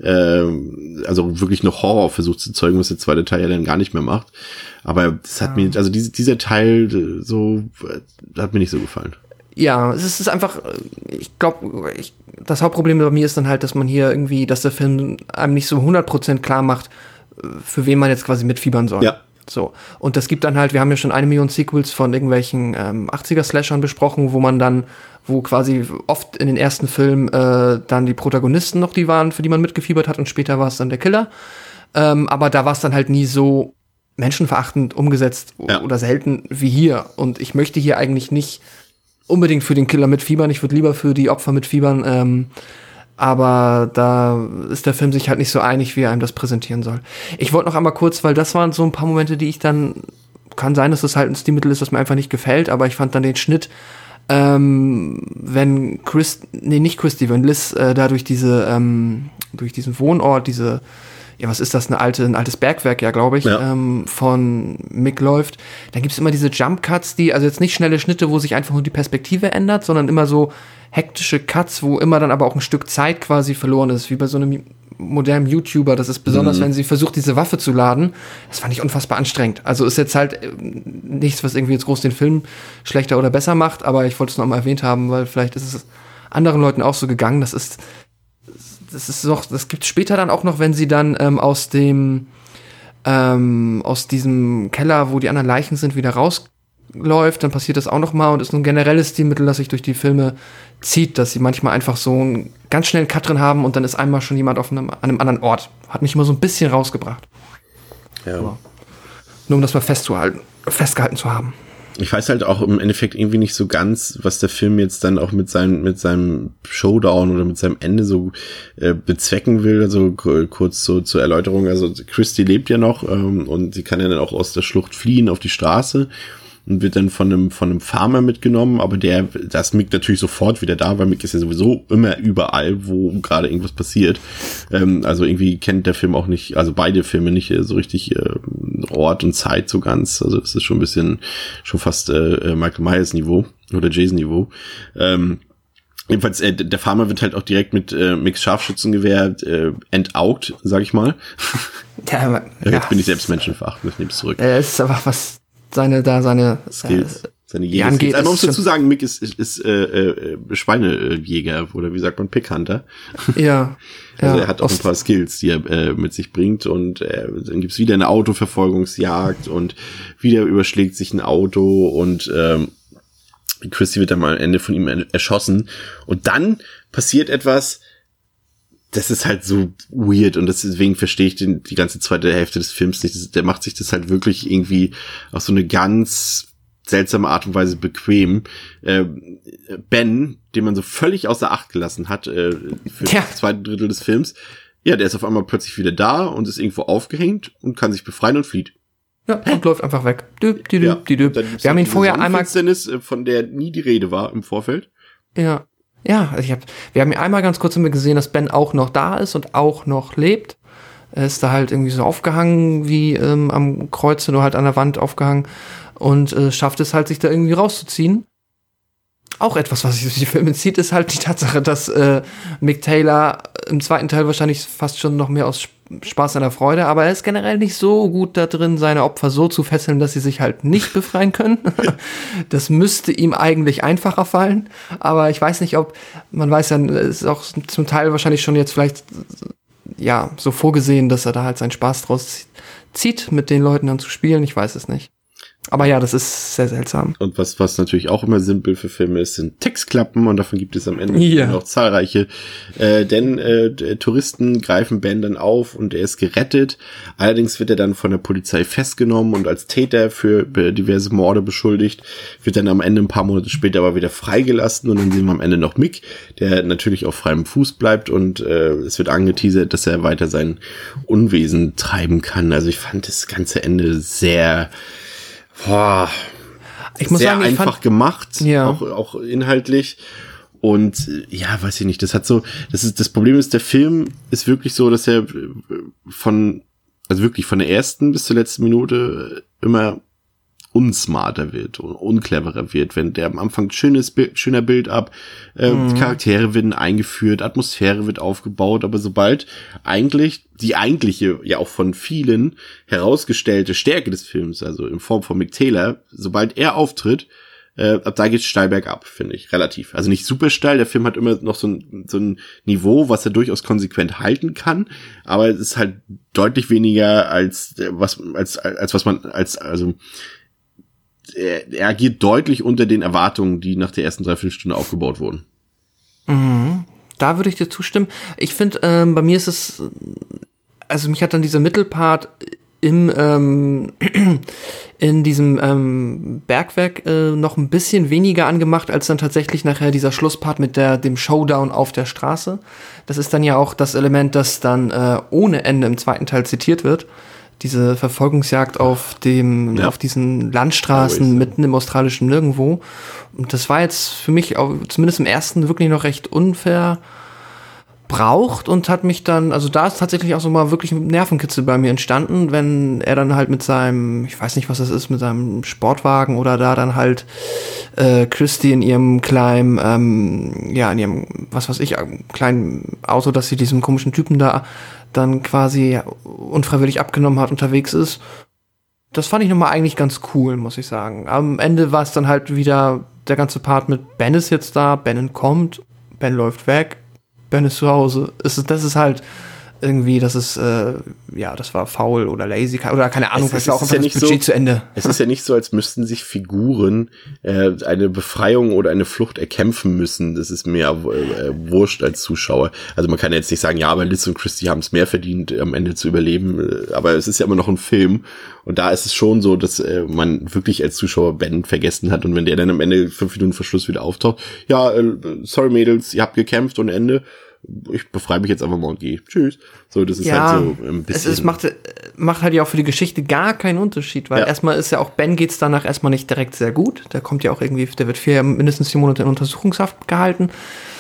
[SPEAKER 3] ähm, also wirklich noch Horror versucht zu zeugen, was der zweite Teil ja dann gar nicht mehr macht. Aber das hat ja. mir, also diese, dieser Teil so, hat mir nicht so gefallen.
[SPEAKER 4] Ja, es ist einfach, ich glaube, das Hauptproblem bei mir ist dann halt, dass man hier irgendwie, dass der Film einem nicht so hundert Prozent klar macht, für wen man jetzt quasi mitfiebern soll.
[SPEAKER 3] Ja.
[SPEAKER 4] So. Und das gibt dann halt, wir haben ja schon eine Million Sequels von irgendwelchen ähm, achtziger-Slashern besprochen, wo man dann, wo quasi oft in den ersten Filmen äh, dann die Protagonisten noch die waren, für die man mitgefiebert hat und später war es dann der Killer. Ähm, aber da war es dann halt nie so menschenverachtend umgesetzt
[SPEAKER 3] ja.
[SPEAKER 4] oder selten wie hier. Und ich möchte hier eigentlich nicht unbedingt für den Killer mitfiebern, ich würde lieber für die Opfer mitfiebern, ähm, aber da ist der Film sich halt nicht so einig, wie er einem das präsentieren soll. Ich wollte noch einmal kurz, weil das waren so ein paar Momente, die ich dann, kann sein, dass das halt ein Stilmittel ist, das mir einfach nicht gefällt, aber ich fand dann den Schnitt, ähm, wenn Chris, nee, nicht Christy, wenn Liz äh, da durch diese, ähm, durch diesen Wohnort, diese, ja, was ist das, eine alte, ein altes Bergwerk, ja, glaube ich, ja. ähm, von Mick läuft, dann gibt's immer diese Jump-Cuts, die, also jetzt nicht schnelle Schnitte, wo sich einfach nur die Perspektive ändert, sondern immer so hektische Cuts, wo immer dann aber auch ein Stück Zeit quasi verloren ist, wie bei so einem modernen YouTuber. Das ist besonders, mhm. wenn sie versucht, diese Waffe zu laden. Das fand ich unfassbar anstrengend. Also ist jetzt halt nichts, was irgendwie jetzt groß den Film schlechter oder besser macht, aber ich wollte es noch mal erwähnt haben, weil vielleicht ist es anderen Leuten auch so gegangen. Das ist, das ist doch, das gibt's später dann auch noch, wenn sie dann ähm, aus dem, ähm, aus diesem Keller, wo die anderen Leichen sind, wieder rausläuft, dann passiert das auch noch mal und ist ein generelles Stilmittel, das sich durch die Filme zieht, dass sie manchmal einfach so einen ganz schnellen Cut drin haben und dann ist einmal schon jemand auf einem, an einem anderen Ort. Hat mich immer so ein bisschen rausgebracht.
[SPEAKER 3] Ja.
[SPEAKER 4] Aber nur um das mal festzuhalten, festgehalten zu haben.
[SPEAKER 3] Ich weiß halt auch im Endeffekt irgendwie nicht so ganz, was der Film jetzt dann auch mit seinem mit seinem Showdown oder mit seinem Ende so äh, bezwecken will. Also k- kurz so zur Erläuterung. Also Christy lebt ja noch ähm, und sie kann ja dann auch aus der Schlucht fliehen auf die Straße und wird dann von einem von einem Farmer mitgenommen, aber der, da ist Mick natürlich sofort wieder da, weil Mick ist ja sowieso immer überall, wo gerade irgendwas passiert. Ähm, also irgendwie kennt der Film auch nicht, also beide Filme nicht äh, so richtig äh, Ort und Zeit so ganz. Also das ist schon ein bisschen, schon fast äh, Michael Myers Niveau oder Jason Niveau. Ähm, Jedenfalls, äh, der Farmer wird halt auch direkt mit äh, Micks Scharfschützengewehr äh, entaugt, sag ich mal.
[SPEAKER 4] Ja, aber,
[SPEAKER 3] ja, jetzt
[SPEAKER 4] ja.
[SPEAKER 3] bin ich selbst menschenverachtend, ich nehme es zurück.
[SPEAKER 4] Es ist aber was seine da seine
[SPEAKER 3] Skills,
[SPEAKER 4] äh,
[SPEAKER 3] seine Jäger-Skills. Also man muss dazu sagen, Mick ist, ist, ist äh, äh, Schweinejäger oder wie sagt man, Pickhunter.
[SPEAKER 4] Ja.
[SPEAKER 3] Also
[SPEAKER 4] ja,
[SPEAKER 3] er hat auch ein paar Skills, die er äh, mit sich bringt und äh, dann gibt's wieder eine Autoverfolgungsjagd und wieder überschlägt sich ein Auto und ähm, Christy wird dann mal am Ende von ihm erschossen und dann passiert etwas, das ist halt so weird und deswegen verstehe ich den, die ganze zweite Hälfte des Films nicht. Das, der macht sich das halt wirklich irgendwie auf so eine ganz seltsame Art und Weise bequem. Äh, Ben, den man so völlig außer Acht gelassen hat äh, für
[SPEAKER 4] ja.
[SPEAKER 3] das zweite Drittel des Films, ja, der ist auf einmal plötzlich wieder da und ist irgendwo aufgehängt und kann sich befreien und flieht.
[SPEAKER 4] Ja, und läuft einfach weg. Düb, die düb,
[SPEAKER 3] Ja,
[SPEAKER 4] die düb. Wir haben ihn vorher einmal,
[SPEAKER 3] von der nie die Rede war im Vorfeld.
[SPEAKER 4] ja, Ja, ich hab, wir haben ja einmal ganz kurz immer gesehen, dass Ben auch noch da ist und auch noch lebt. Er ist da halt irgendwie so aufgehangen, wie ähm, am Kreuz, nur halt an der Wand aufgehangen und äh, schafft es halt, sich da irgendwie rauszuziehen. Auch etwas, was sich durch die Filme zieht, ist halt die Tatsache, dass äh, Mick Taylor im zweiten Teil wahrscheinlich fast schon noch mehr aus Spaß an der Freude, aber er ist generell nicht so gut da drin, seine Opfer so zu fesseln, dass sie sich halt nicht befreien können. Das müsste ihm eigentlich einfacher fallen, aber ich weiß nicht, ob, man weiß ja, es ist auch zum Teil wahrscheinlich schon jetzt vielleicht ja so vorgesehen, dass er da halt seinen Spaß draus zieht, mit den Leuten dann zu spielen, ich weiß es nicht. Aber ja, das ist sehr seltsam.
[SPEAKER 3] Und was was natürlich auch immer simpel für Filme ist, sind Textklappen und davon gibt es am Ende
[SPEAKER 4] ja.
[SPEAKER 3] auch zahlreiche. Äh, denn äh, Touristen greifen Ben dann auf und er ist gerettet. Allerdings wird er dann von der Polizei festgenommen und als Täter für diverse Morde beschuldigt. Wird dann am Ende ein paar Monate später aber wieder freigelassen und dann sehen wir am Ende noch Mick, der natürlich auf freiem Fuß bleibt und äh, es wird angeteasert, dass er weiter sein Unwesen treiben kann. Also ich fand das ganze Ende sehr Boah,
[SPEAKER 4] ich muss
[SPEAKER 3] sehr
[SPEAKER 4] sagen, ich
[SPEAKER 3] einfach
[SPEAKER 4] fand,
[SPEAKER 3] gemacht,
[SPEAKER 4] ja.
[SPEAKER 3] auch, auch inhaltlich. Und ja, weiß ich nicht, das hat so, das ist, das Problem ist, der Film ist wirklich so, dass er von, also wirklich von der ersten bis zur letzten Minute immer unsmarter wird und uncleverer wird, wenn der am Anfang schönes Bild, schöner Bild ab, äh, mhm. Charaktere werden eingeführt, Atmosphäre wird aufgebaut, aber sobald eigentlich die eigentliche, ja auch von vielen herausgestellte Stärke des Films, also in Form von Mick Taylor, sobald er auftritt, äh, ab da geht's steil bergab, finde ich, relativ. Also nicht super steil, der Film hat immer noch so ein, so ein Niveau, was er durchaus konsequent halten kann, aber es ist halt deutlich weniger als was, als, als was man, als, also Er, er agiert deutlich unter den Erwartungen, die nach der ersten Dreiviertelstunde aufgebaut wurden.
[SPEAKER 4] Mhm. Da würde ich dir zustimmen. Ich finde, ähm, bei mir ist es, also mich hat dann dieser Mittelpart im ähm, in diesem ähm, Bergwerk äh, noch ein bisschen weniger angemacht, als dann tatsächlich nachher dieser Schlusspart mit der dem Showdown auf der Straße. Das ist dann ja auch das Element, das dann äh, ohne Ende im zweiten Teil zitiert wird. Diese Verfolgungsjagd auf dem, ja. auf diesen Landstraßen Always. Mitten im australischen Nirgendwo. Und das war jetzt für mich auch, zumindest im ersten, wirklich noch recht unfair braucht und hat mich dann, also da ist tatsächlich auch so mal wirklich ein Nervenkitzel bei mir entstanden, wenn er dann halt mit seinem, ich weiß nicht, was das ist, mit seinem Sportwagen oder da dann halt äh, Christy in ihrem kleinen, ähm, ja, in ihrem, was weiß ich, kleinen Auto, das sie diesem komischen Typen da dann quasi unfreiwillig abgenommen hat, unterwegs ist. Das fand ich nochmal eigentlich ganz cool, muss ich sagen. Am Ende war es dann halt wieder der ganze Part mit Ben ist jetzt da, Ben entkommt, Ben läuft weg, Ben ist zu Hause. Es ist, das ist halt irgendwie, das ist, äh, ja, das war faul oder lazy oder keine Ahnung,
[SPEAKER 3] es, es
[SPEAKER 4] war auch
[SPEAKER 3] ist ja
[SPEAKER 4] das
[SPEAKER 3] nicht
[SPEAKER 4] Budget
[SPEAKER 3] so,
[SPEAKER 4] zu Ende.
[SPEAKER 3] Es ist ja nicht so, als müssten sich Figuren äh, eine Befreiung oder eine Flucht erkämpfen müssen. Das ist mir äh, wurscht als Zuschauer. Also man kann jetzt nicht sagen, ja, aber Liz und Christy haben es mehr verdient, am Ende zu überleben. Aber es ist ja immer noch ein Film. Und da ist es schon so, dass äh, man wirklich als Zuschauer Ben vergessen hat. Und wenn der dann am Ende fünf Minuten vor Schluss wieder auftaucht, ja, äh, sorry Mädels, ihr habt gekämpft und Ende. Ich befreie mich jetzt einfach mal und gehe. Tschüss. So, das ist
[SPEAKER 4] ja,
[SPEAKER 3] halt so ein bisschen.
[SPEAKER 4] Es, es macht, macht halt ja auch für die Geschichte gar keinen Unterschied, weil
[SPEAKER 3] ja.
[SPEAKER 4] erstmal ist ja auch Ben geht's danach erstmal nicht direkt sehr gut. Der kommt ja auch irgendwie, der wird vier, mindestens vier Monate in Untersuchungshaft gehalten.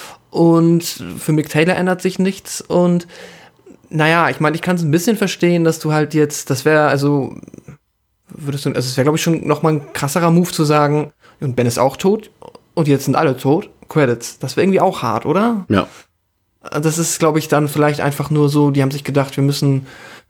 [SPEAKER 4] Und für Mick Taylor ändert sich nichts. Und naja, ich meine, ich kann es ein bisschen verstehen, dass du halt jetzt, das wäre also, würdest du, also es wäre glaube ich schon nochmal ein krasserer Move zu sagen, und Ben ist auch tot und jetzt sind alle tot. Credits. Das wäre irgendwie auch hart, oder?
[SPEAKER 3] Ja.
[SPEAKER 4] Das ist, glaube ich, dann vielleicht einfach nur so, die haben sich gedacht, wir müssen,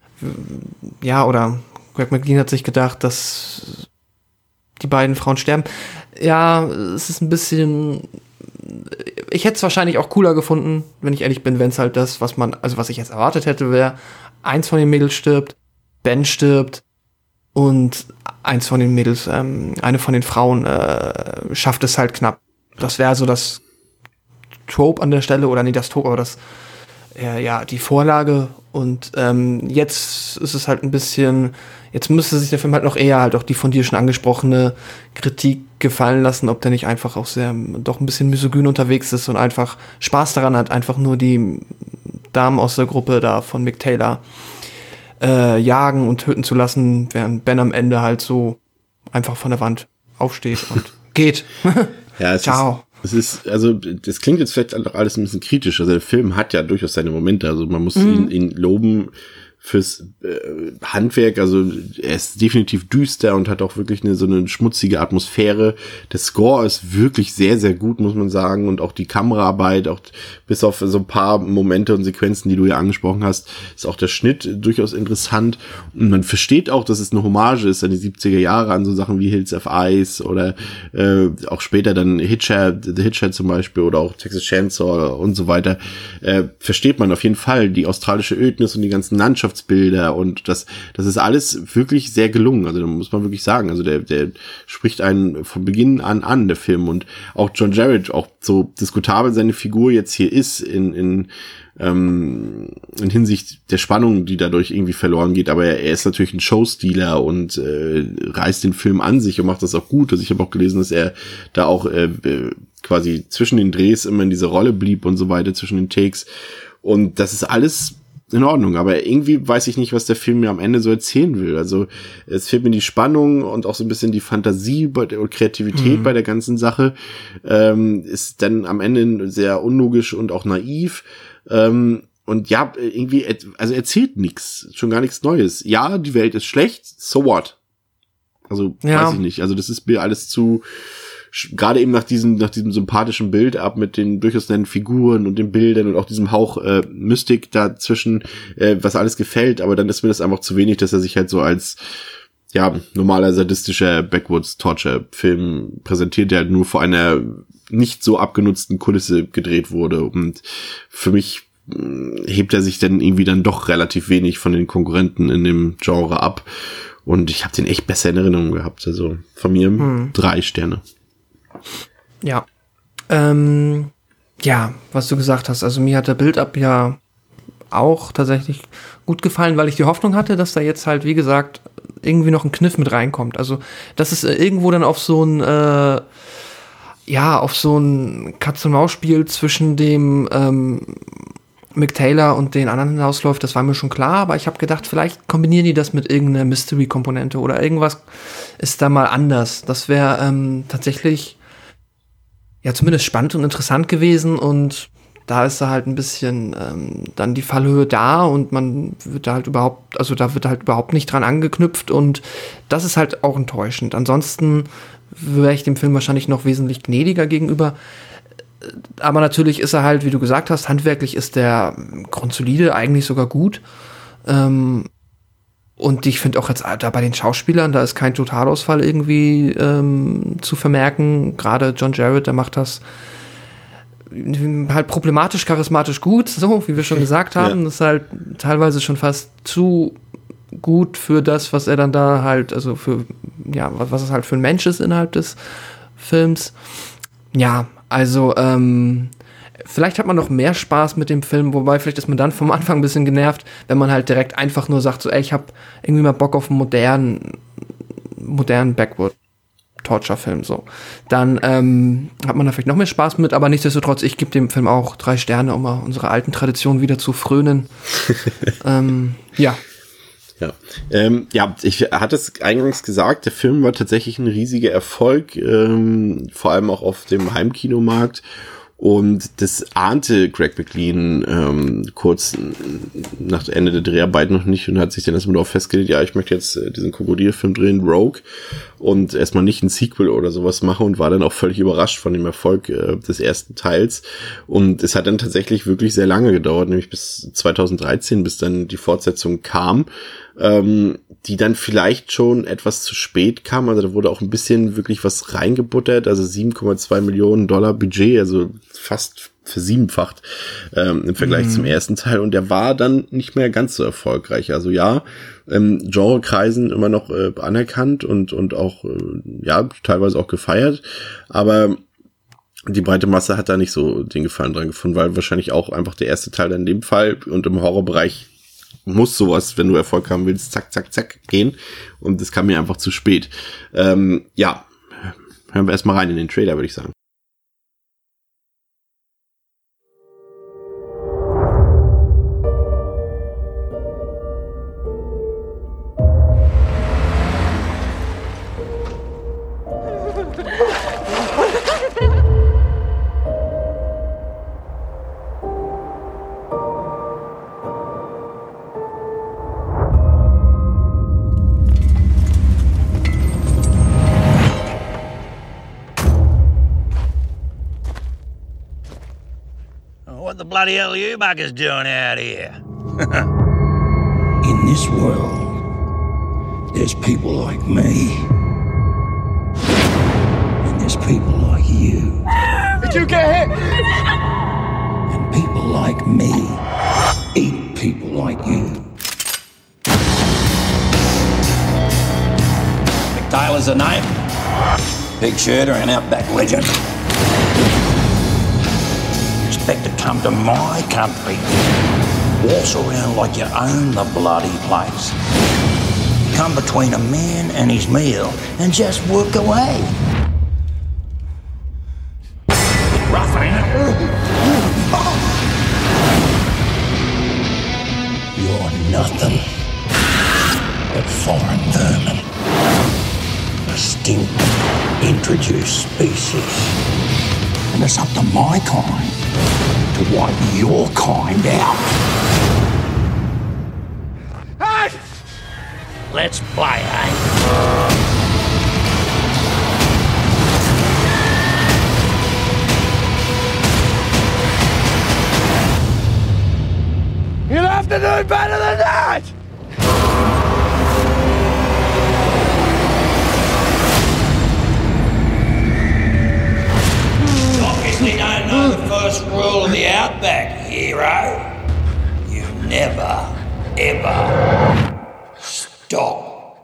[SPEAKER 4] ja, oder Greg McLean hat sich gedacht, dass die beiden Frauen sterben. Ja, es ist ein bisschen, ich hätte es wahrscheinlich auch cooler gefunden, wenn ich ehrlich bin, wenn es halt das, was man, also was ich jetzt erwartet hätte, wäre, eins von den Mädels stirbt, Ben stirbt und eins von den Mädels, ähm, eine von den Frauen äh, schafft es halt knapp. Das wäre so das Trope an der Stelle, oder nicht das Trope, aber das, äh, ja, die Vorlage. Und ähm, jetzt ist es halt ein bisschen, jetzt müsste sich der Film halt noch eher halt auch die von dir schon angesprochene Kritik gefallen lassen, ob der nicht einfach auch sehr, doch ein bisschen misogyn unterwegs ist und einfach Spaß daran hat, einfach nur die Damen aus der Gruppe da von Mick Taylor äh, jagen und töten zu lassen, während Ben am Ende halt so einfach von der Wand aufsteht und geht.
[SPEAKER 3] Ja, es
[SPEAKER 4] Ciao.
[SPEAKER 3] Es ist, also, das klingt jetzt vielleicht auch alles ein bisschen kritisch. Also, der Film hat ja durchaus seine Momente. Also, man muss mhm. ihn, ihn loben fürs äh, Handwerk. Also, er ist definitiv düster und hat auch wirklich eine so eine schmutzige Atmosphäre. Der Score ist wirklich sehr, sehr gut, muss man sagen. Und auch die Kameraarbeit, auch bis auf so ein paar Momente und Sequenzen, die du ja angesprochen hast, ist auch der Schnitt durchaus interessant. Und man versteht auch, dass es eine Hommage ist an die siebziger Jahre, an so Sachen wie Hills of Ice oder äh, auch später dann Hitcher, The Hitcher zum Beispiel oder auch Texas Chainsaw und so weiter. Äh, versteht man auf jeden Fall die australische Ödnis und die ganzen Landschaftsbilder und das, das ist alles wirklich sehr gelungen. Also da muss man wirklich sagen, also der, der spricht einen von Beginn an an, der Film. Und auch John Jarratt, auch so diskutabel seine Figur jetzt hier ist in, in, ähm, in Hinsicht der Spannung, die dadurch irgendwie verloren geht. Aber er, er ist natürlich ein Showstealer und äh, reißt den Film an sich und macht das auch gut. Also ich habe auch gelesen, dass er da auch äh, quasi zwischen den Drehs immer in dieser Rolle blieb und so weiter, zwischen den Takes. Und das ist alles in Ordnung, aber irgendwie weiß ich nicht, was der Film mir am Ende so erzählen will. Also es fehlt mir die Spannung und auch so ein bisschen die Fantasie und Kreativität mhm. bei der ganzen Sache. Ähm, ist dann am Ende sehr unlogisch und auch naiv. Ähm, und ja, irgendwie, also erzählt nichts, schon gar nichts Neues. Ja, die Welt ist schlecht, so what? Also ja. weiß ich nicht. Also das ist mir alles zu... gerade eben nach diesem nach diesem sympathischen Build-up mit den durchaus netten Figuren und den Bildern und auch diesem Hauch äh, Mystik dazwischen, äh, was alles gefällt, aber dann ist mir das einfach zu wenig, dass er sich halt so als ja normaler sadistischer Backwoods-Torture-Film präsentiert, der halt nur vor einer nicht so abgenutzten Kulisse gedreht wurde. Und für mich mh, hebt er sich dann irgendwie dann doch relativ wenig von den Konkurrenten in dem Genre ab. Und ich habe den echt besser in Erinnerung gehabt. Also von mir hm. drei Sterne.
[SPEAKER 4] Ja. Ähm, ja, was du gesagt hast. Also mir hat der Build-up ja auch tatsächlich gut gefallen, weil ich die Hoffnung hatte, dass da jetzt halt, wie gesagt, irgendwie noch ein Kniff mit reinkommt. Also, dass es irgendwo dann auf so ein, äh, ja, auf so ein Katz-und-Maus-Spiel zwischen dem ähm, Mick Taylor und den anderen hinausläuft, das war mir schon klar, aber ich habe gedacht, vielleicht kombinieren die das mit irgendeiner Mystery-Komponente oder irgendwas ist da mal anders. Das wäre ähm, tatsächlich ja zumindest spannend und interessant gewesen und da ist da halt ein bisschen ähm, dann die Fallhöhe da und man wird da halt überhaupt, also da wird halt überhaupt nicht dran angeknüpft und das ist halt auch enttäuschend. Ansonsten wäre ich dem Film wahrscheinlich noch wesentlich gnädiger gegenüber. Aber natürlich ist er halt, wie du gesagt hast, handwerklich ist der grundsolide, eigentlich sogar gut. Ähm, und ich finde auch jetzt da bei den Schauspielern, da ist kein Totalausfall irgendwie ähm, zu vermerken. Gerade John Jarratt, der macht das halt problematisch, charismatisch gut, so wie wir schon gesagt haben. Ja. Das ist halt teilweise schon fast zu gut für das, was er dann da halt, also für, ja, was es halt für ein Mensch ist innerhalb des Films. Ja, also, ähm, vielleicht hat man noch mehr Spaß mit dem Film, wobei vielleicht ist man dann vom Anfang ein bisschen genervt, wenn man halt direkt einfach nur sagt, so, ey, ich hab irgendwie mal Bock auf einen modernen, modernen Backwood-Torture-Film, so. Dann, ähm, hat man da vielleicht noch mehr Spaß mit, aber nichtsdestotrotz, ich gebe dem Film auch drei Sterne, um mal unsere alten Traditionen wieder zu frönen. ähm, ja.
[SPEAKER 3] Ja, ähm, ja, ich hatte es eingangs gesagt, der Film war tatsächlich ein riesiger Erfolg, ähm, vor allem auch auf dem Heimkinomarkt. Und das ahnte Greg McLean ähm, kurz nach Ende der Dreharbeiten noch nicht und hat sich dann erstmal darauf festgelegt, ja, ich möchte jetzt äh, diesen Krokodilfilm drehen, Rogue, und erstmal nicht ein Sequel oder sowas machen und war dann auch völlig überrascht von dem Erfolg äh, des ersten Teils. Und es hat dann tatsächlich wirklich sehr lange gedauert, nämlich bis zweitausenddreizehn, bis dann die Fortsetzung kam, ähm, die dann vielleicht schon etwas zu spät kam. Also da wurde auch ein bisschen wirklich was reingebuttert, also sieben Komma zwei Millionen Dollar Budget, also fast versiebenfacht ähm, im Vergleich mhm. zum ersten Teil, und der war dann nicht mehr ganz so erfolgreich. Also ja, ähm, Genrekreisen immer noch äh, anerkannt und und auch äh, ja teilweise auch gefeiert, aber die breite Masse hat da nicht so den Gefallen dran gefunden, weil wahrscheinlich auch einfach der erste Teil in dem Fall, und im Horrorbereich muss sowas, wenn du Erfolg haben willst, zack, zack, zack gehen, und das kam mir einfach zu spät. Ähm, ja, hören wir erstmal rein in den Trailer, würde ich sagen.
[SPEAKER 9] What the bloody hell are you buggers doing out here?
[SPEAKER 10] In this world, there's people like me. And there's people like you.
[SPEAKER 7] Did you get hit?
[SPEAKER 10] And people like me eat people like you. Mick Taylor's a name. Big shooter and outback legend. Expect to come to my country. Waltz around like you own the bloody place. Come between a man and his meal and just work away. Rough, ain't it? You're nothing but foreign vermin. A stink introduced species. And it's up to my kind to wipe your kind out.
[SPEAKER 9] Hey! Let's play, eh?
[SPEAKER 8] You'll have to do better than that!
[SPEAKER 10] Obviously don't know the first rule of the outback, hero. You never, ever stop.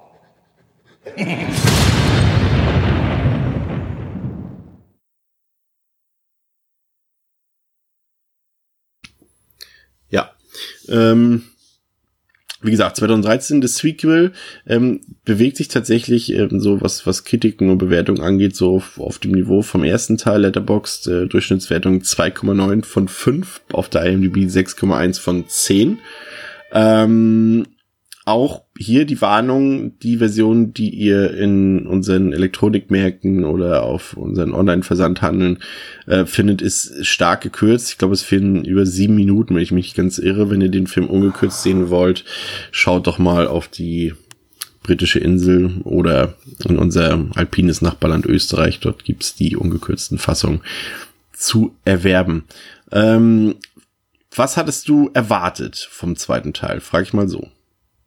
[SPEAKER 3] Ja, ähm, wie gesagt, zwanzig dreizehn, das Sequel ähm, bewegt sich tatsächlich ähm, so, was was Kritiken und Bewertungen angeht, so auf, auf dem Niveau vom ersten Teil. Letterboxd, äh, Durchschnittswertung zwei Komma neun von fünf, auf der I M D B sechs Komma eins von zehn. Ähm, auch hier die Warnung, die Version, die ihr in unseren Elektronikmärkten oder auf unseren Online-Versandhandeln äh, findet, ist stark gekürzt. Ich glaube, es fehlen über sieben Minuten, wenn ich mich nicht ganz irre. Wenn ihr den Film ungekürzt sehen wollt, schaut doch mal auf die britische Insel oder in unser alpines Nachbarland Österreich. Dort gibt's die ungekürzten Fassungen zu erwerben. Ähm, was hattest du erwartet vom zweiten Teil? Frag ich mal so.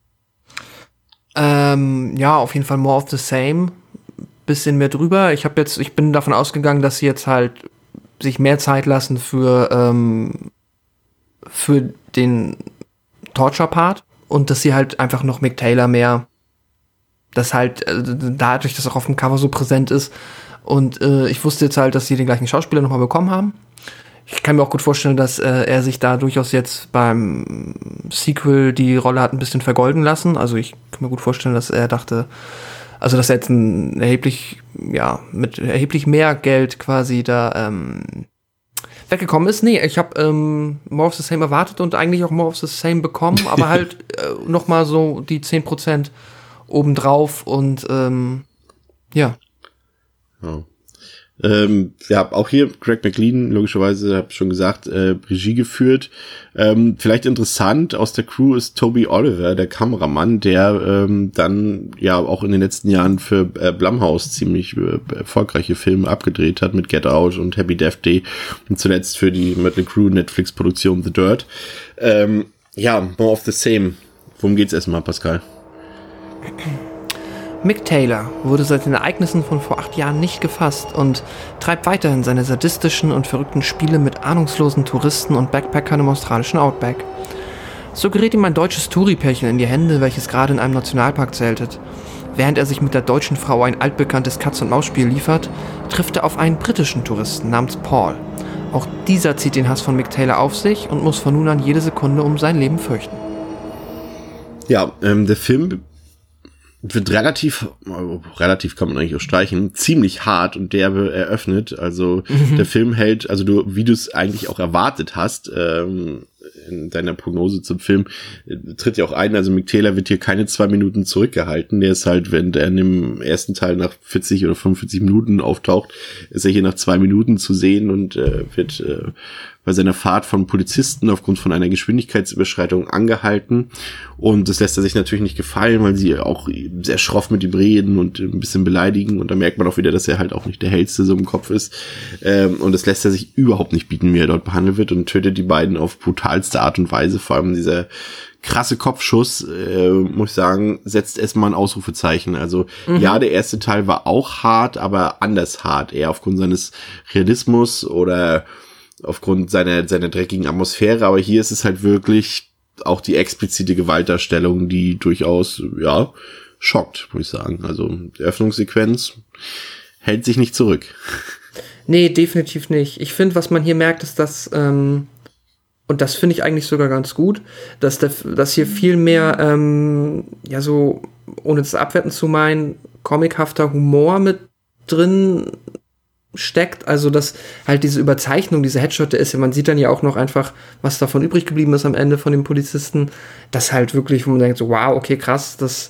[SPEAKER 4] Ähm, ja, auf jeden Fall more of the same. Bisschen mehr drüber. Ich habe jetzt, ich bin davon ausgegangen, dass sie jetzt halt sich mehr Zeit lassen für, ähm, für den Torture-Part und dass sie halt einfach noch Mick Taylor mehr, dass halt äh, dadurch, dass er auch auf dem Cover so präsent ist und äh, ich wusste jetzt halt, dass sie den gleichen Schauspieler nochmal bekommen haben. Ich kann mir auch gut vorstellen, dass äh, er sich da durchaus jetzt beim Sequel die Rolle hat ein bisschen vergolden lassen. Also ich kann mir gut vorstellen, dass er dachte, also dass er jetzt ein erheblich, ja, mit erheblich mehr Geld quasi da ähm, weggekommen ist. Nee, ich habe ähm, More of the Same erwartet und eigentlich auch More of the Same bekommen, aber halt äh, noch mal so die zehn Prozent obendrauf und ähm, ja.
[SPEAKER 3] Ja. Ähm, ja, auch hier Greg McLean, logischerweise, habe ich schon gesagt, äh, Regie geführt. Ähm, vielleicht interessant, aus der Crew ist Toby Oliver, der Kameramann, der ähm, dann ja auch in den letzten Jahren für äh, Blumhouse ziemlich äh, erfolgreiche Filme abgedreht hat, mit Get Out und Happy Death Day und zuletzt für die Mötley Crüe Netflix-Produktion The Dirt. Ähm, ja, more of the same. Worum geht's erstmal, Pascal?
[SPEAKER 4] Mick Taylor wurde seit den Ereignissen von vor acht Jahren nicht gefasst und treibt weiterhin seine sadistischen und verrückten Spiele mit ahnungslosen Touristen und Backpackern im australischen Outback. So gerät ihm ein deutsches Touri-Pärchen in die Hände, welches gerade in einem Nationalpark zeltet. Während er sich mit der deutschen Frau ein altbekanntes Katz-und-Maus-Spiel liefert, trifft er auf einen britischen Touristen namens Paul. Auch dieser zieht den Hass von Mick Taylor auf sich und muss von nun an jede Sekunde um sein Leben fürchten.
[SPEAKER 3] Ja, ähm, der Film wird relativ, relativ kann man eigentlich auch streichen, ziemlich hart und derbe eröffnet. Also mhm. der Film hält, also du, wie du es eigentlich auch erwartet hast, ähm, in deiner Prognose zum Film, äh, tritt ja auch ein, also Mick Taylor wird hier keine zwei Minuten zurückgehalten. Der ist halt, wenn der in dem ersten Teil nach vierzig oder fünfundvierzig Minuten auftaucht, ist er hier nach zwei Minuten zu sehen und äh, wird äh, bei seiner Fahrt von Polizisten aufgrund von einer Geschwindigkeitsüberschreitung angehalten. Und das lässt er sich natürlich nicht gefallen, weil sie auch sehr schroff mit ihm reden und ein bisschen beleidigen. Und da merkt man auch wieder, dass er halt auch nicht der Hellste so im Kopf ist. Ähm, und das lässt er sich überhaupt nicht bieten, wie er dort behandelt wird, und tötet die beiden auf brutalste Art und Weise. Vor allem dieser krasse Kopfschuss, äh, muss ich sagen, setzt erstmal ein Ausrufezeichen. Also mhm. ja, der erste Teil war auch hart, aber anders hart. Eher aufgrund seines Realismus oder aufgrund seiner, seiner dreckigen Atmosphäre, aber hier ist es halt wirklich auch die explizite Gewaltdarstellung, die durchaus, ja, schockt, muss ich sagen. Also, die Öffnungssequenz hält sich nicht zurück.
[SPEAKER 4] Nee, definitiv nicht. Ich finde, was man hier merkt, ist, dass, ähm, und das finde ich eigentlich sogar ganz gut, dass, der, dass hier viel mehr, ähm, ja, so, ohne das abwerten zu meinen, comichafter Humor mit drin steckt, also dass halt diese Überzeichnung, diese Headshot ist, man sieht dann ja auch noch einfach, was davon übrig geblieben ist am Ende von dem Polizisten, das halt wirklich, wo man denkt so, wow, okay, krass, das,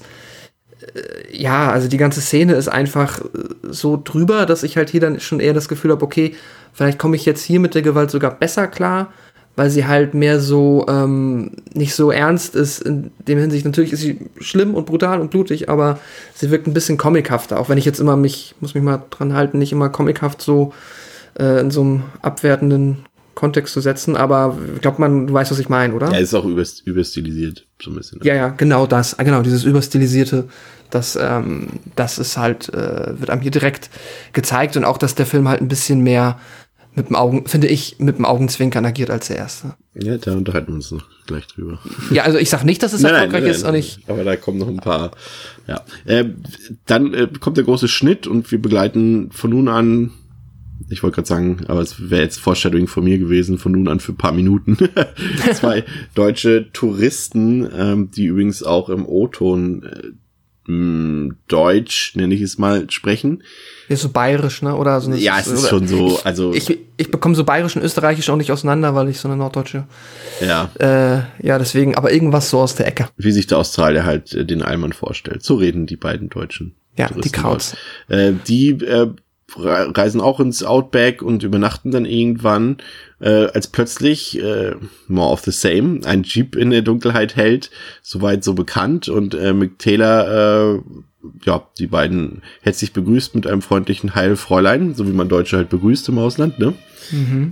[SPEAKER 4] äh, ja, also die ganze Szene ist einfach so drüber, dass ich halt hier dann schon eher das Gefühl habe, okay, vielleicht komme ich jetzt hier mit der Gewalt sogar besser klar, weil sie halt mehr so, ähm, nicht so ernst ist, in dem Hinsicht, natürlich ist sie schlimm und brutal und blutig, aber sie wirkt ein bisschen comichafter, auch wenn ich jetzt immer mich, muss mich mal dran halten, nicht immer comichaft so äh, in so einem abwertenden Kontext zu setzen, aber ich glaube, man, du weißt, was ich meine, oder?
[SPEAKER 3] Ja, ist auch überst- überstilisiert, so ein bisschen.
[SPEAKER 4] Ja, ja, genau das, genau, dieses Überstilisierte, das, ähm, das ist halt, äh, wird einem hier direkt gezeigt, und auch, dass der Film halt ein bisschen mehr mit dem Augen, finde ich, mit dem Augenzwinkern agiert als der erste.
[SPEAKER 3] Ja, da unterhalten wir uns noch gleich drüber.
[SPEAKER 4] Ja, also ich sag nicht, dass es
[SPEAKER 3] nein,
[SPEAKER 4] erfolgreich
[SPEAKER 3] nein,
[SPEAKER 4] ist,
[SPEAKER 3] nein,
[SPEAKER 4] und ich.
[SPEAKER 3] Aber da kommen noch ein paar, ja. Äh, dann äh, kommt der große Schnitt und wir begleiten von nun an, ich wollte gerade sagen, aber es wäre jetzt Foreshadowing von mir gewesen, von nun an für ein paar Minuten, zwei deutsche Touristen, ähm, die übrigens auch im O-Ton äh, Deutsch, nenne ich es mal, sprechen.
[SPEAKER 4] Ist so bayerisch, ne? Oder so.
[SPEAKER 3] Ja, es ist oder, schon so, also.
[SPEAKER 4] Ich, ich, ich bekomme so bayerisch und österreichisch auch nicht auseinander, weil ich so eine norddeutsche.
[SPEAKER 3] Ja.
[SPEAKER 4] Äh, ja, deswegen, aber irgendwas so aus der Ecke.
[SPEAKER 3] Wie sich der Australier halt äh, den Allmann vorstellt. So reden die beiden Deutschen.
[SPEAKER 4] Ja, Touristen die Krauts.
[SPEAKER 3] Äh, die äh, reisen auch ins Outback und übernachten dann irgendwann, äh, als plötzlich, äh, more of the same, ein Jeep in der Dunkelheit hält, soweit so bekannt, und äh, Mick Taylor, äh, ja, die beiden herzlich begrüßt mit einem freundlichen Heil Fräulein, so wie man Deutsche halt begrüßt im Ausland, ne? Mhm.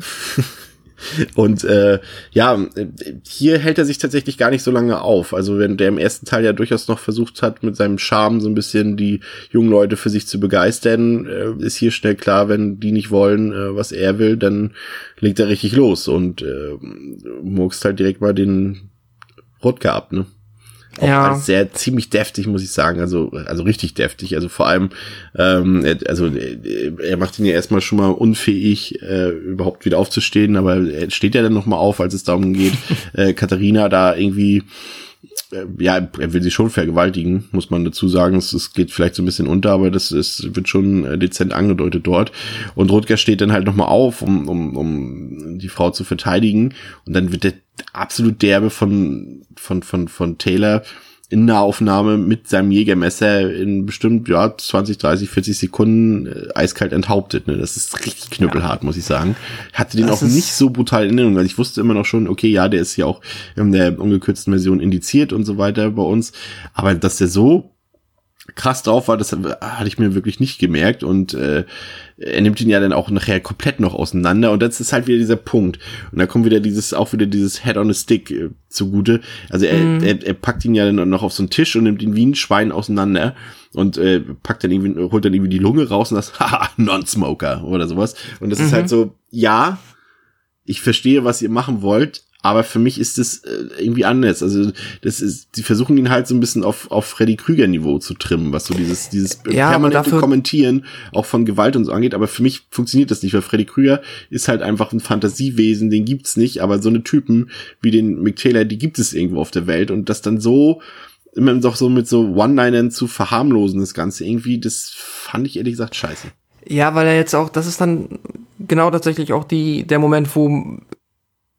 [SPEAKER 3] Und äh, ja, hier hält er sich tatsächlich gar nicht so lange auf. Also wenn der im ersten Teil ja durchaus noch versucht hat, mit seinem Charme so ein bisschen die jungen Leute für sich zu begeistern, äh, ist hier schnell klar, wenn die nicht wollen, äh, was er will, dann legt er richtig los und äh, murkst halt direkt mal den Rutger ab, ne? Auch ja. Sehr ziemlich deftig, muss ich sagen, also also richtig deftig, also vor allem ähm, er, also er macht ihn ja erstmal schon mal unfähig, äh, überhaupt wieder aufzustehen, aber er steht ja dann nochmal auf, als es darum geht, äh, Katharina da irgendwie, äh, ja, er will sie schon vergewaltigen, muss man dazu sagen, es, es geht vielleicht so ein bisschen unter, aber das ist, wird schon äh, dezent angedeutet dort, und Rutger steht dann halt nochmal auf, um, um, um die Frau zu verteidigen, und dann wird der absolut derbe von von von von Taylor in Nahaufnahme mit seinem Jägermesser in bestimmt ja zwanzig, dreißig, vierzig Sekunden äh, eiskalt enthauptet. Ne? Das ist richtig knüppelhart, ja. Muss ich sagen. Hatte den das auch nicht so brutal in Erinnerung. Also ich wusste immer noch schon, okay, ja, der ist ja auch in der ungekürzten Version indiziert und so weiter bei uns. Aber dass der so krass drauf war, das hatte ich mir wirklich nicht gemerkt, und äh, er nimmt ihn ja dann auch nachher komplett noch auseinander, und das ist halt wieder dieser Punkt, und da kommt wieder dieses, auch wieder dieses Head on a Stick äh, zugute, also er, mm. er, er packt ihn ja dann noch auf so einen Tisch und nimmt ihn wie ein Schwein auseinander und äh, packt dann irgendwie, holt dann irgendwie die Lunge raus und das, haha, Non-Smoker oder sowas, und das mhm. ist halt so, ja, ich verstehe, was ihr machen wollt, aber für mich ist das äh, irgendwie anders. Also das ist, die versuchen ihn halt so ein bisschen auf auf Freddy Krüger Niveau zu trimmen, was so dieses dieses
[SPEAKER 4] ja,
[SPEAKER 3] permanente Kommentieren auch von Gewalt und so angeht. Aber für mich funktioniert das nicht, weil Freddy Krüger ist halt einfach ein Fantasiewesen, den gibt's nicht. Aber so eine Typen wie den Mick Taylor, die gibt es irgendwo auf der Welt, und das dann so immer doch so mit so One-Linern zu verharmlosen, das Ganze irgendwie, das fand ich ehrlich gesagt scheiße.
[SPEAKER 4] Ja, weil er jetzt auch, das ist dann genau tatsächlich auch die der Moment, wo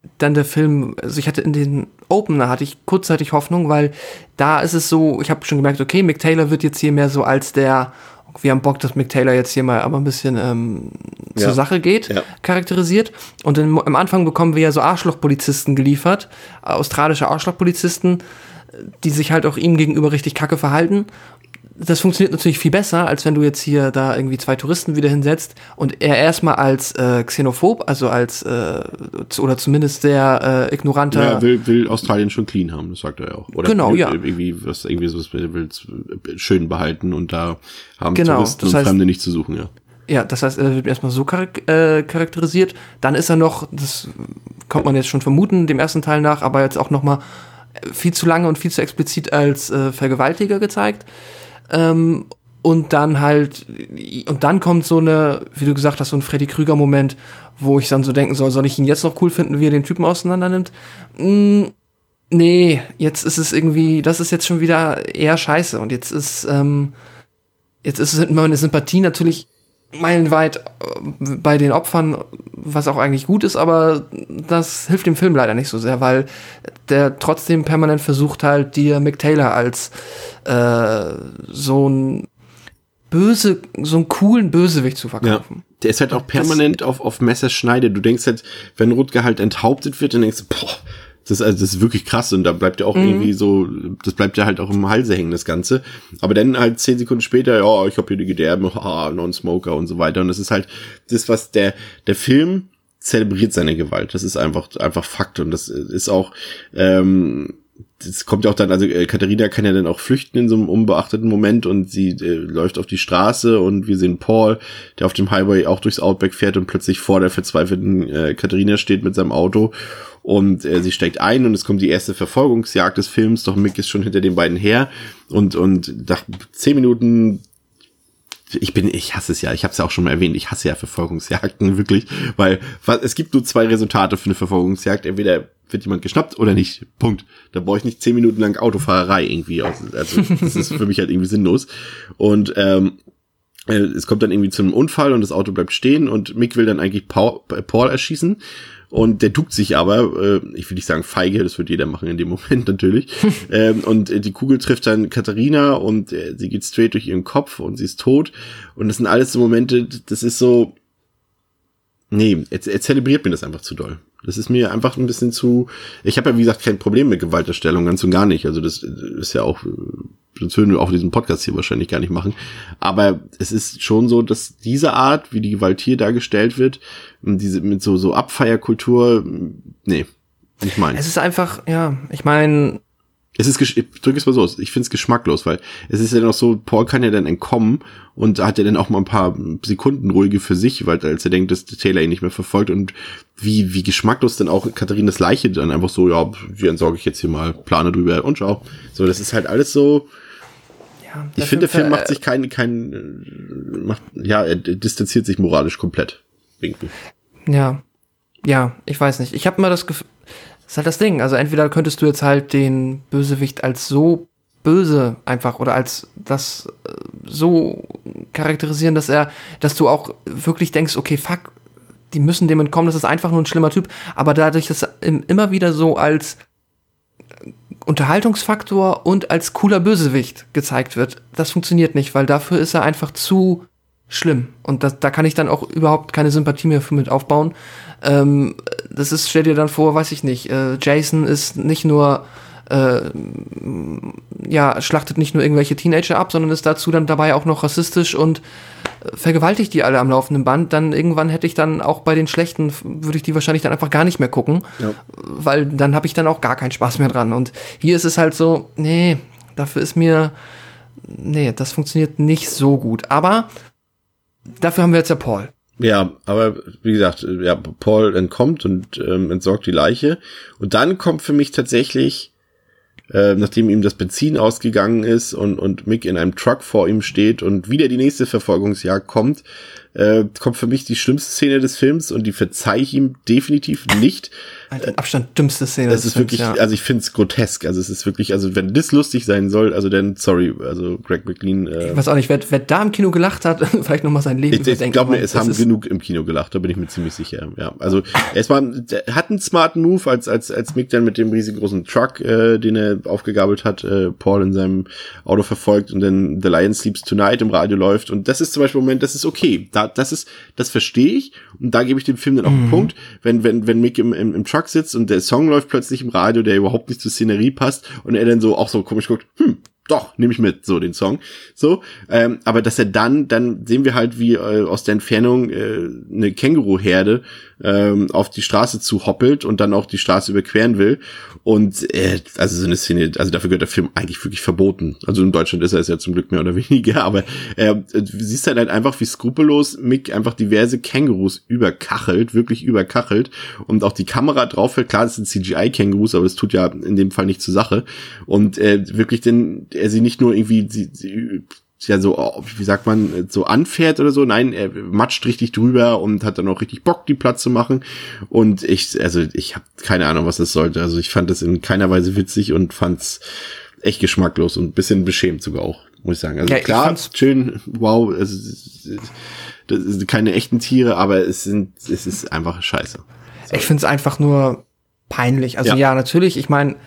[SPEAKER 4] dann der Film, also ich hatte in den Opener hatte ich kurzzeitig Hoffnung, weil da ist es so, ich habe schon gemerkt, okay, Mick Taylor wird jetzt hier mehr so als der, wir haben Bock, dass Mick Taylor jetzt hier mal aber ein bisschen ähm, zur
[SPEAKER 3] ja.
[SPEAKER 4] Sache geht, ja. charakterisiert. Und im, am Anfang bekommen wir ja so Arschlochpolizisten geliefert, australische Arschlochpolizisten, die sich halt auch ihm gegenüber richtig kacke verhalten. Das funktioniert natürlich viel besser, als wenn du jetzt hier da irgendwie zwei Touristen wieder hinsetzt und er erstmal als äh, xenophob, also als äh, oder zumindest sehr äh, ignoranter.
[SPEAKER 3] Ja, er will, will Australien schon clean haben, das sagt er ja auch. Oder
[SPEAKER 4] genau,
[SPEAKER 3] will,
[SPEAKER 4] ja.
[SPEAKER 3] Irgendwie was, irgendwie so will schön behalten und da haben
[SPEAKER 4] genau,
[SPEAKER 3] Touristen
[SPEAKER 4] das
[SPEAKER 3] und
[SPEAKER 4] heißt,
[SPEAKER 3] Fremde nicht zu suchen, ja.
[SPEAKER 4] Ja, das heißt, er wird erstmal so charak- äh, charakterisiert. Dann ist er noch, das kommt man jetzt schon vermuten, dem ersten Teil nach, aber jetzt auch noch mal viel zu lange und viel zu explizit als äh, Vergewaltiger gezeigt. Ähm, und dann halt, und dann kommt so eine, wie du gesagt hast, so ein Freddy Krüger-Moment, wo ich dann so denken soll, soll ich ihn jetzt noch cool finden, wie er den Typen auseinander nimmt? Mm, nee, jetzt ist es irgendwie, das ist jetzt schon wieder eher scheiße. Und jetzt ist, ähm, jetzt ist meine Sympathie natürlich meilenweit bei den Opfern, was auch eigentlich gut ist, aber das hilft dem Film leider nicht so sehr, weil der trotzdem permanent versucht halt, dir Mick Taylor als äh, so ein böse, so einen coolen Bösewicht zu verkaufen.
[SPEAKER 3] Ja, der ist halt auch permanent das, auf, auf Messerschneide. Du denkst halt, wenn Rutger halt enthauptet wird, dann denkst du, boah, das ist, also das ist wirklich krass und da bleibt ja auch mhm. irgendwie so, das bleibt ja halt auch im Halse hängen, das Ganze. Aber dann halt zehn Sekunden später, ja, ich hab hier die Gedärme, haha, Non-Smoker und so weiter. Und das ist halt das, was der, der Film zelebriert seine Gewalt. Das ist einfach, einfach Fakt und das ist auch, ähm, das kommt ja auch dann, also äh, Katharina kann ja dann auch flüchten in so einem unbeachteten Moment und sie äh, läuft auf die Straße und wir sehen Paul, der auf dem Highway auch durchs Outback fährt und plötzlich vor der verzweifelten äh, Katharina steht mit seinem Auto und äh, sie steigt ein und es kommt die erste Verfolgungsjagd des Films, doch Mick ist schon hinter den beiden her und und nach zehn Minuten ich bin, ich hasse es ja, ich habe es ja auch schon mal erwähnt, ich hasse ja Verfolgungsjagden, wirklich, weil was, es gibt nur zwei Resultate für eine Verfolgungsjagd, entweder wird jemand geschnappt oder nicht, Punkt. Da brauche ich nicht zehn Minuten lang Autofahrerei irgendwie, also das ist für mich halt irgendwie sinnlos und ähm, es kommt dann irgendwie zu einem Unfall und das Auto bleibt stehen und Mick will dann eigentlich Paul, Paul erschießen und der duckt sich aber, äh, ich will nicht sagen feige, das wird jeder machen in dem Moment natürlich, ähm, und äh, die Kugel trifft dann Katharina und äh, sie geht straight durch ihren Kopf und sie ist tot und das sind alles so Momente, das ist so, nee, er, er zelebriert mir das einfach zu doll. Das ist mir einfach ein bisschen zu, ich habe ja wie gesagt kein Problem mit Gewalterstellung, ganz und gar nicht, also das ist ja auch, sonst würden wir auch diesen Podcast hier wahrscheinlich gar nicht machen, aber es ist schon so, dass diese Art, wie die Gewalt hier dargestellt wird, diese mit so so Abfeierkultur, nee, nicht meins.
[SPEAKER 4] Es ist einfach, ja, ich meine,
[SPEAKER 3] es ist, ich drücke es mal so aus, ich finde es geschmacklos, weil es ist ja dann auch so, Paul kann ja dann entkommen und hat ja dann auch mal ein paar Sekunden ruhige für sich, weil als er denkt, dass Taylor ihn nicht mehr verfolgt und wie wie geschmacklos dann auch Katharinas Leiche dann einfach so, ja, die entsorge ich jetzt hier mal, plane drüber und schau. So, das ist halt alles so, ja, ich finde, der Film macht sich kein, kein, macht, ja, er distanziert sich moralisch komplett. Irgendwie.
[SPEAKER 4] Ja, ja, ich weiß nicht. Ich habe immer das Gefühl, das ist halt das Ding. Also entweder könntest du jetzt halt den Bösewicht als so böse einfach oder als das so charakterisieren, dass er, dass du auch wirklich denkst, okay, fuck, die müssen dem entkommen, das ist einfach nur ein schlimmer Typ. Aber dadurch, dass er immer wieder so als Unterhaltungsfaktor und als cooler Bösewicht gezeigt wird, das funktioniert nicht, weil dafür ist er einfach zu schlimm. Und das, da kann ich dann auch überhaupt keine Sympathie mehr für mit aufbauen. Ähm, das ist, stell dir dann vor, weiß ich nicht, äh, Jason ist nicht nur, äh, ja, schlachtet nicht nur irgendwelche Teenager ab, sondern ist dazu dann dabei auch noch rassistisch und äh, vergewaltigt die alle am laufenden Band. Dann irgendwann hätte ich dann auch bei den Schlechten, würde ich die wahrscheinlich dann einfach gar nicht mehr gucken, ja. Weil dann habe ich dann auch gar keinen Spaß mehr dran. Und hier ist es halt so, nee, dafür ist mir, nee, das funktioniert nicht so gut. Aber dafür haben wir jetzt ja Paul.
[SPEAKER 3] Ja, aber wie gesagt, ja, Paul entkommt und ähm, entsorgt die Leiche. Und dann kommt für mich tatsächlich äh, nachdem ihm das Benzin ausgegangen ist und, und Mick in einem Truck vor ihm steht und wieder die nächste Verfolgungsjagd kommt, äh, kommt für mich die schlimmste Szene des Films und die verzeih ich ihm definitiv nicht.
[SPEAKER 4] Alter, Abstand dümmste Szene
[SPEAKER 3] das
[SPEAKER 4] des
[SPEAKER 3] ist
[SPEAKER 4] Films,
[SPEAKER 3] wirklich,
[SPEAKER 4] ja.
[SPEAKER 3] also ich finde es grotesk, also es ist wirklich, also wenn das lustig sein soll, also dann, sorry, also Greg McLean. Äh,
[SPEAKER 4] ich weiß auch nicht, wer, wer da im Kino gelacht hat, vielleicht nochmal sein Leben
[SPEAKER 3] ich,
[SPEAKER 4] überdenken.
[SPEAKER 3] Ich glaube mir, es
[SPEAKER 4] das
[SPEAKER 3] haben genug im Kino gelacht, da bin ich mir ziemlich sicher, ja. Also es war, er hat einen smarten Move, als als als Mick dann mit dem riesengroßen Truck, äh, den er aufgegabelt hat, äh, Paul in seinem Auto verfolgt und dann The Lion Sleeps Tonight im Radio läuft und das ist zum Beispiel ein Moment, das ist okay, da, das ist, das verstehe ich und da gebe ich dem Film dann auch einen mhm. Punkt, wenn wenn wenn Mick im, im, im Truck sitzt und der Song läuft plötzlich im Radio, der überhaupt nicht zur Szenerie passt und er dann so auch so komisch guckt, hm, doch, nehme ich mit, so den Song, so, ähm, aber dass er dann, dann sehen wir halt, wie äh, aus der Entfernung äh, eine Känguru-Herde ähm, auf die Straße zu hoppelt und dann auch die Straße überqueren will und äh, also so eine Szene, also dafür gehört der Film eigentlich wirklich verboten, also in Deutschland ist er es ja zum Glück mehr oder weniger, aber äh, du siehst halt einfach, wie skrupellos Mick einfach diverse Kängurus überkachelt, wirklich überkachelt und auch die Kamera drauf fällt, klar, das sind C G I-Kängurus, aber das tut ja in dem Fall nicht zur Sache und äh, wirklich den er sie nicht nur irgendwie sie, sie, ja so, wie sagt man, so anfährt oder so, nein, er matscht richtig drüber und hat dann auch richtig Bock, die Platz zu machen und ich, also ich habe keine Ahnung, was das sollte, also ich fand das in keiner Weise witzig und fand's echt geschmacklos und ein bisschen beschämt sogar auch, muss ich sagen, also ja, klar, schön, wow, also, das sind keine echten Tiere, aber es sind, es ist einfach scheiße. So.
[SPEAKER 4] Ich find's einfach nur peinlich, also ja, ja natürlich, ich meine,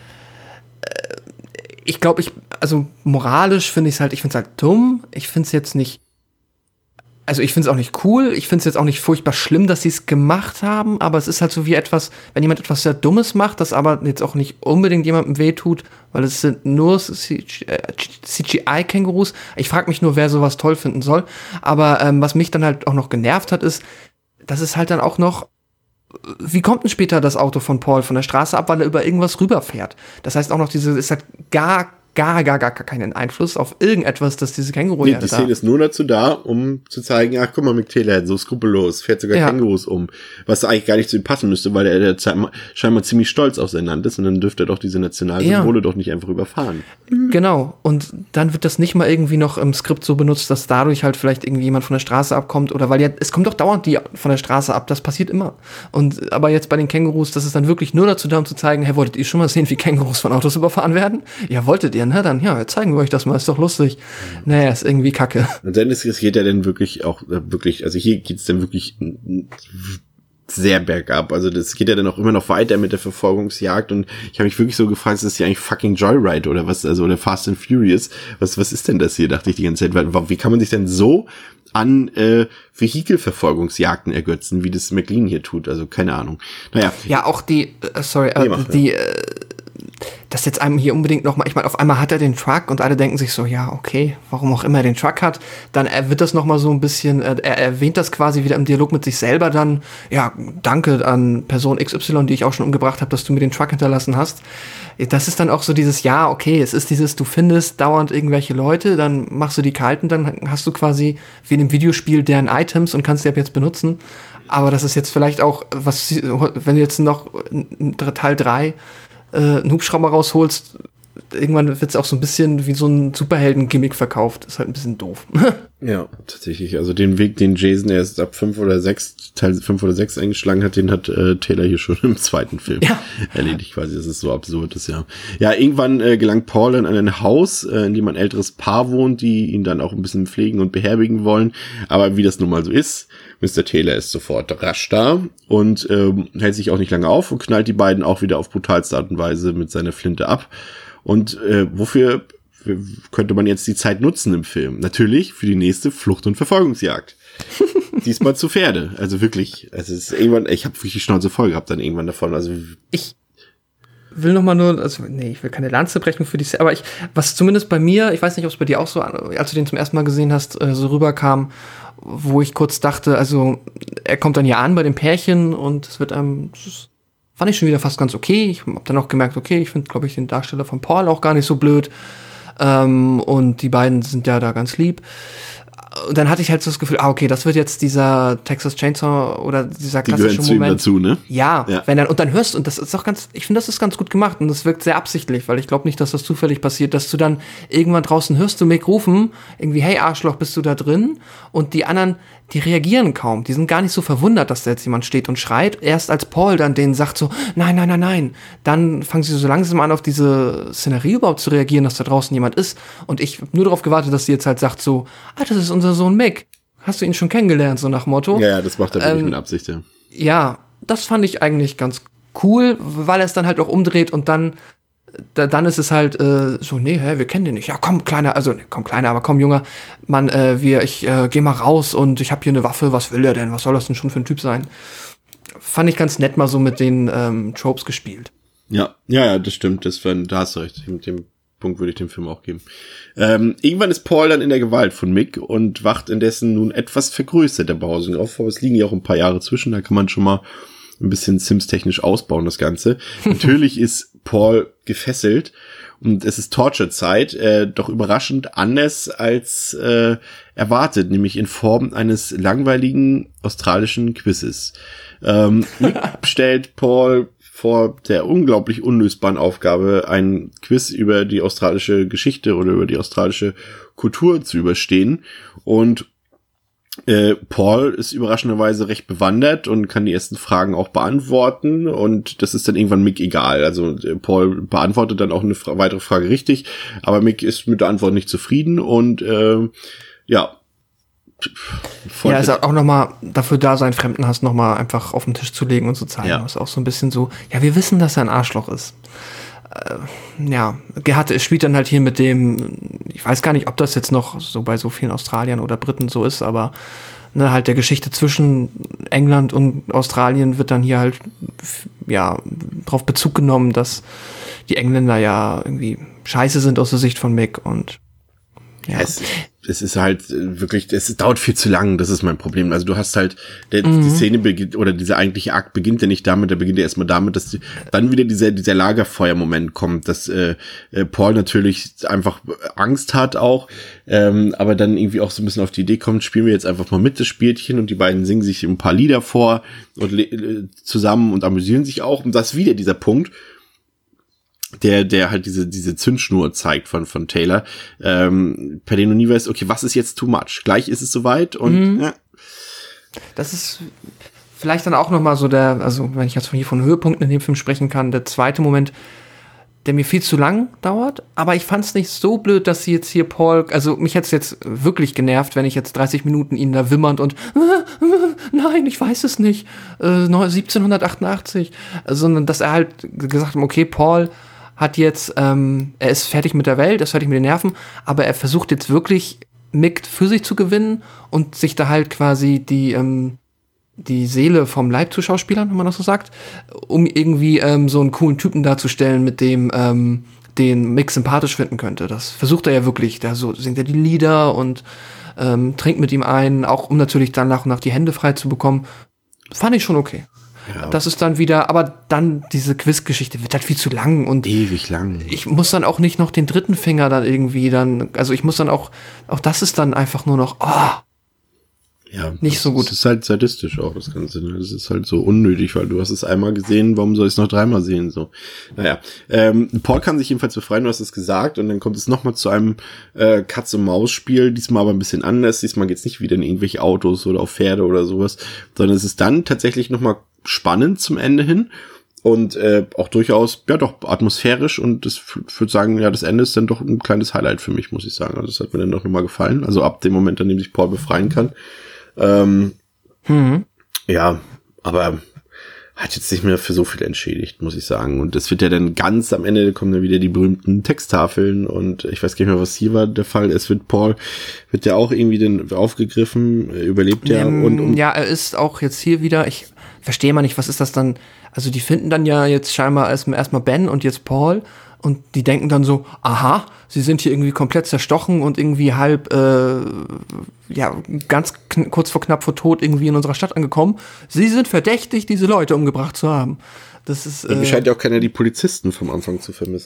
[SPEAKER 4] ich glaube, ich, also moralisch finde ich es halt, ich finde es halt dumm. Ich finde es jetzt nicht, also ich finde es auch nicht cool. Ich finde es jetzt auch nicht furchtbar schlimm, dass sie es gemacht haben. Aber es ist halt so wie etwas, wenn jemand etwas sehr Dummes macht, das aber jetzt auch nicht unbedingt jemandem wehtut, weil es sind nur C G I-Kängurus. Ich frage mich nur, wer sowas toll finden soll. Aber ähm, was mich dann halt auch noch genervt hat, ist, dass es halt dann auch noch, wie kommt denn später das Auto von Paul von der Straße ab, weil er über irgendwas rüberfährt? Das heißt auch noch, diese, es hat gar, gar, gar, gar keinen Einfluss auf irgendetwas, dass diese Känguru
[SPEAKER 3] nee, die Szene da ist nur dazu da, um zu zeigen, ach, guck mal, Mick Taylor, so skrupellos, fährt sogar ja. Kängurus um, was eigentlich gar nicht zu ihm passen müsste, weil er, der scheinbar ziemlich stolz auf sein Land ist und dann dürfte er doch diese Nationalsymbole ja. doch nicht einfach überfahren.
[SPEAKER 4] Genau, und dann wird das nicht mal irgendwie noch im Skript so benutzt, dass dadurch halt vielleicht irgendwie jemand von der Straße abkommt oder weil ja, es kommt doch dauernd die von der Straße ab, das passiert immer. Und aber jetzt bei den Kängurus, das ist dann wirklich nur dazu da, um zu zeigen, hey, wolltet ihr schon mal sehen, wie Kängurus von Autos überfahren werden? Ja, wolltet ihr, ne? Dann, ja, zeigen wir euch das mal, ist doch lustig. Mhm. Naja, ist irgendwie kacke.
[SPEAKER 3] Und dann ist, es geht ja dann wirklich auch, wirklich, also hier geht's dann wirklich sehr bergab. Also das geht ja dann auch immer noch weiter mit der Verfolgungsjagd und ich habe mich wirklich so gefragt, ist das hier eigentlich fucking Joyride oder was, also oder Fast and Furious? Was, was ist denn das hier, dachte ich die ganze Zeit. Wie kann man sich denn so an äh, Vehikelverfolgungsjagden ergötzen, wie das McLean hier tut? Also keine Ahnung. Naja.
[SPEAKER 4] Ja, auch die, äh, sorry, äh, nee, die, äh, dass jetzt einem hier unbedingt noch mal, ich meine, auf einmal hat er den Truck und alle denken sich so, ja, okay, warum auch immer er den Truck hat, dann er wird das noch mal so ein bisschen, er, er erwähnt das quasi wieder im Dialog mit sich selber dann, ja, danke an Person X Y, die ich auch schon umgebracht habe, dass du mir den Truck hinterlassen hast. Das ist dann auch so dieses, ja, okay, es ist dieses, du findest dauernd irgendwelche Leute, dann machst du die kalten, dann hast du quasi wie in einem Videospiel deren Items und kannst die ab jetzt benutzen. Aber das ist jetzt vielleicht auch, was, wenn du jetzt noch Teil drei äh, einen Hubschrauber rausholst, irgendwann wird es auch so ein bisschen wie so ein Superhelden-Gimmick verkauft. Ist halt ein bisschen doof.
[SPEAKER 3] Ja, tatsächlich. Also den Weg, den Jason erst ab fünf oder sechs, Teil fünf oder sechs eingeschlagen hat, den hat äh, Taylor hier schon im zweiten Film ja. erledigt quasi. Das ist so absurd, das ja. Ja, irgendwann äh, gelangt Paul in ein Haus, äh, in dem ein älteres Paar wohnt, die ihn dann auch ein bisschen pflegen und beherbergen wollen. Aber wie das nun mal so ist, Mister Taylor ist sofort rasch da und ähm, hält sich auch nicht lange auf und knallt die beiden auch wieder auf brutalste Art und Weise mit seiner Flinte ab. Und äh, wofür könnte man jetzt die Zeit nutzen im Film? Natürlich für die nächste Flucht- und Verfolgungsjagd. Diesmal zu Pferde. Also wirklich, es ist irgendwann, ich habe wirklich die Schnauze voll gehabt dann irgendwann davon. Also
[SPEAKER 4] ich will noch mal nur, also nee, ich will keine Lanze brechen für die, aber ich, was zumindest bei mir, ich weiß nicht, ob es bei dir auch so, als du den zum ersten Mal gesehen hast, so rüberkam, wo ich kurz dachte, also er kommt dann ja an bei dem Pärchen und es wird einem, das fand ich schon wieder fast ganz okay. Ich habe dann auch gemerkt, okay, ich finde, glaube ich, den Darsteller von Paul auch gar nicht so blöd. Ähm, und die beiden sind ja da ganz lieb. Und dann hatte ich halt so das Gefühl, ah, okay, das wird jetzt dieser Texas Chainsaw oder dieser
[SPEAKER 3] Die
[SPEAKER 4] klassische
[SPEAKER 3] gehören zu ihm
[SPEAKER 4] Moment.
[SPEAKER 3] dazu, ne?
[SPEAKER 4] Ja,
[SPEAKER 3] Ja.
[SPEAKER 4] wenn dann, und dann hörst, und das ist auch ganz, ich finde, das ist ganz gut gemacht und das wirkt sehr absichtlich, weil ich glaube nicht, dass das zufällig passiert, dass du dann irgendwann draußen hörst du Mick rufen, irgendwie, hey Arschloch, bist du da drin? Und die anderen, die reagieren kaum, die sind gar nicht so verwundert, dass da jetzt jemand steht und schreit. Erst als Paul dann denen sagt so, nein, nein, nein, nein, dann fangen sie so langsam an, auf diese Szenerie überhaupt zu reagieren, dass da draußen jemand ist. Und ich habe nur darauf gewartet, dass sie jetzt halt sagt so, ah, das ist unser Sohn Mick. Hast du ihn schon kennengelernt, so nach Motto?
[SPEAKER 3] Ja, ja, das macht er wirklich
[SPEAKER 4] Ähm,
[SPEAKER 3] mit Absicht, ja.
[SPEAKER 4] Ja, das fand ich eigentlich ganz cool, weil er es dann halt auch umdreht und dann da, dann ist es halt äh, so, nee, hä, wir kennen den nicht. Ja, komm, Kleiner, also nee, komm, Kleiner, aber komm, Junger, Mann, äh, wir, ich äh, geh mal raus und ich hab hier eine Waffe, was will er denn? Was soll das denn schon für ein Typ sein? Fand ich ganz nett mal so mit den ähm, Tropes gespielt.
[SPEAKER 3] Ja, ja, ja, das stimmt, das war, da hast du recht, mit dem Punkt würde ich dem Film auch geben. Ähm, irgendwann ist Paul dann in der Gewalt von Mick und wacht indessen nun etwas vergrößert der Behausung auf, aber es liegen ja auch ein paar Jahre zwischen, da kann man schon mal ein bisschen Sims-technisch ausbauen, das Ganze. Natürlich ist Paul gefesselt und es ist Torture-Zeit, äh, doch überraschend anders als äh, erwartet, nämlich in Form eines langweiligen australischen Quizzes. Ähm, Mick stellt Paul vor der unglaublich unlösbaren Aufgabe, ein Quiz über die australische Geschichte oder über die australische Kultur zu überstehen. Und äh, Paul ist überraschenderweise recht bewandert und kann die ersten Fragen auch beantworten. Und das ist dann irgendwann Mick egal. Also äh, Paul beantwortet dann auch eine fra- weitere Frage richtig, aber Mick ist mit der Antwort nicht zufrieden. Und äh, ja,
[SPEAKER 4] ja, ist auch nochmal dafür da, seinen Fremdenhass nochmal einfach auf den Tisch zu legen und zu zeigen.
[SPEAKER 3] Ja.
[SPEAKER 4] Das ist auch so ein bisschen so, ja, wir wissen, dass er ein Arschloch ist. Äh, ja, Gerhard spielt dann halt hier mit dem, ich weiß gar nicht, ob das jetzt noch so bei so vielen Australiern oder Briten so ist, aber ne, halt der Geschichte zwischen England und Australien wird dann hier halt, ja, drauf Bezug genommen, dass die Engländer ja irgendwie scheiße sind aus der Sicht von Mick und ja.
[SPEAKER 3] Es, es ist halt wirklich, es dauert viel zu lang, das ist mein Problem. Also du hast halt, der,
[SPEAKER 4] Mhm.
[SPEAKER 3] die Szene beginnt, oder dieser eigentliche Akt beginnt ja nicht damit, der beginnt ja erstmal damit, dass die, dann wieder dieser, dieser Lagerfeuer-Moment kommt, dass äh, äh, Paul natürlich einfach Angst hat auch, ähm, aber dann irgendwie auch so ein bisschen auf die Idee kommt, spielen wir jetzt einfach mal mit das Spielchen und die beiden singen sich ein paar Lieder vor und le- zusammen und amüsieren sich auch. Und das ist wieder dieser Punkt, der der halt diese diese Zündschnur zeigt von von Taylor, ähm, per dem du nie weißt, okay, was ist jetzt too much? Gleich ist es soweit und
[SPEAKER 4] Mhm.
[SPEAKER 3] ja.
[SPEAKER 4] Das ist vielleicht dann auch noch mal so der, also wenn ich jetzt von hier von Höhepunkten in dem Film sprechen kann, der zweite Moment, der mir viel zu lang dauert, aber ich fand's nicht so blöd, dass sie jetzt hier Paul, also mich hätt's jetzt wirklich genervt, wenn ich jetzt dreißig Minuten ihn da wimmernd und nein, ich weiß es nicht, äh, siebzehnhundertachtundachtzig, sondern dass er halt gesagt hat, okay, Paul hat jetzt, ähm, er ist fertig mit der Welt, er ist fertig mit den Nerven, aber er versucht jetzt wirklich Mick für sich zu gewinnen und sich da halt quasi die, ähm, die Seele vom Leib zu Schauspielern, wenn man das so sagt, um irgendwie ähm, so einen coolen Typen darzustellen, mit dem ähm, den Mick sympathisch finden könnte. Das versucht er ja wirklich. Da so singt er die Lieder und ähm, trinkt mit ihm ein, auch um natürlich dann nach und nach die Hände frei zu bekommen. Fand ich schon okay. Ja. Das ist dann wieder, aber dann diese Quiz-Geschichte wird halt viel zu lang und
[SPEAKER 3] ewig lang.
[SPEAKER 4] Ich muss dann auch nicht noch den dritten Finger dann irgendwie dann, also ich muss dann auch, auch das ist dann einfach nur noch, oh,
[SPEAKER 3] ja,
[SPEAKER 4] nicht so gut.
[SPEAKER 3] Das ist halt sadistisch auch, das Ganze. Ne? Das ist halt so unnötig, weil du hast es einmal gesehen, warum soll ich es noch dreimal sehen? So, naja. Ähm, Paul kann sich jedenfalls befreien, du hast es gesagt, und dann kommt es nochmal zu einem äh, Katz-und-Maus-Spiel, diesmal aber ein bisschen anders. Diesmal geht's nicht wieder in irgendwelche Autos oder auf Pferde oder sowas, sondern es ist dann tatsächlich nochmal spannend zum Ende hin. Und äh, auch durchaus, ja doch, atmosphärisch, und das f- würde sagen, ja, das Ende ist dann doch ein kleines Highlight für mich, muss ich sagen. Also das hat mir dann doch nochmal gefallen. Also ab dem Moment, an dem sich Paul befreien kann. Ähm,
[SPEAKER 4] mhm.
[SPEAKER 3] Ja, aber hat jetzt nicht mehr für so viel entschädigt, muss ich sagen. Und es wird ja dann ganz am Ende, kommen dann wieder die berühmten Texttafeln, und ich weiß gar nicht mehr, was hier war der Fall. Es wird Paul, wird ja auch irgendwie dann aufgegriffen, überlebt ja.
[SPEAKER 4] Ähm,
[SPEAKER 3] und, und
[SPEAKER 4] ja, er ist auch jetzt hier wieder, ich verstehe mal nicht, was ist das dann? Also die finden dann ja jetzt scheinbar erstmal erstmal Ben und jetzt Paul, und die denken dann so, aha, sie sind hier irgendwie komplett zerstochen und irgendwie halb, äh, ja, ganz kn- kurz vor knapp vor Tod irgendwie in unserer Stadt angekommen. Sie sind verdächtig, diese Leute umgebracht zu haben. Das ist,
[SPEAKER 3] äh,
[SPEAKER 4] äh,
[SPEAKER 3] scheint ja auch keiner die Polizisten vom Anfang zu vermissen.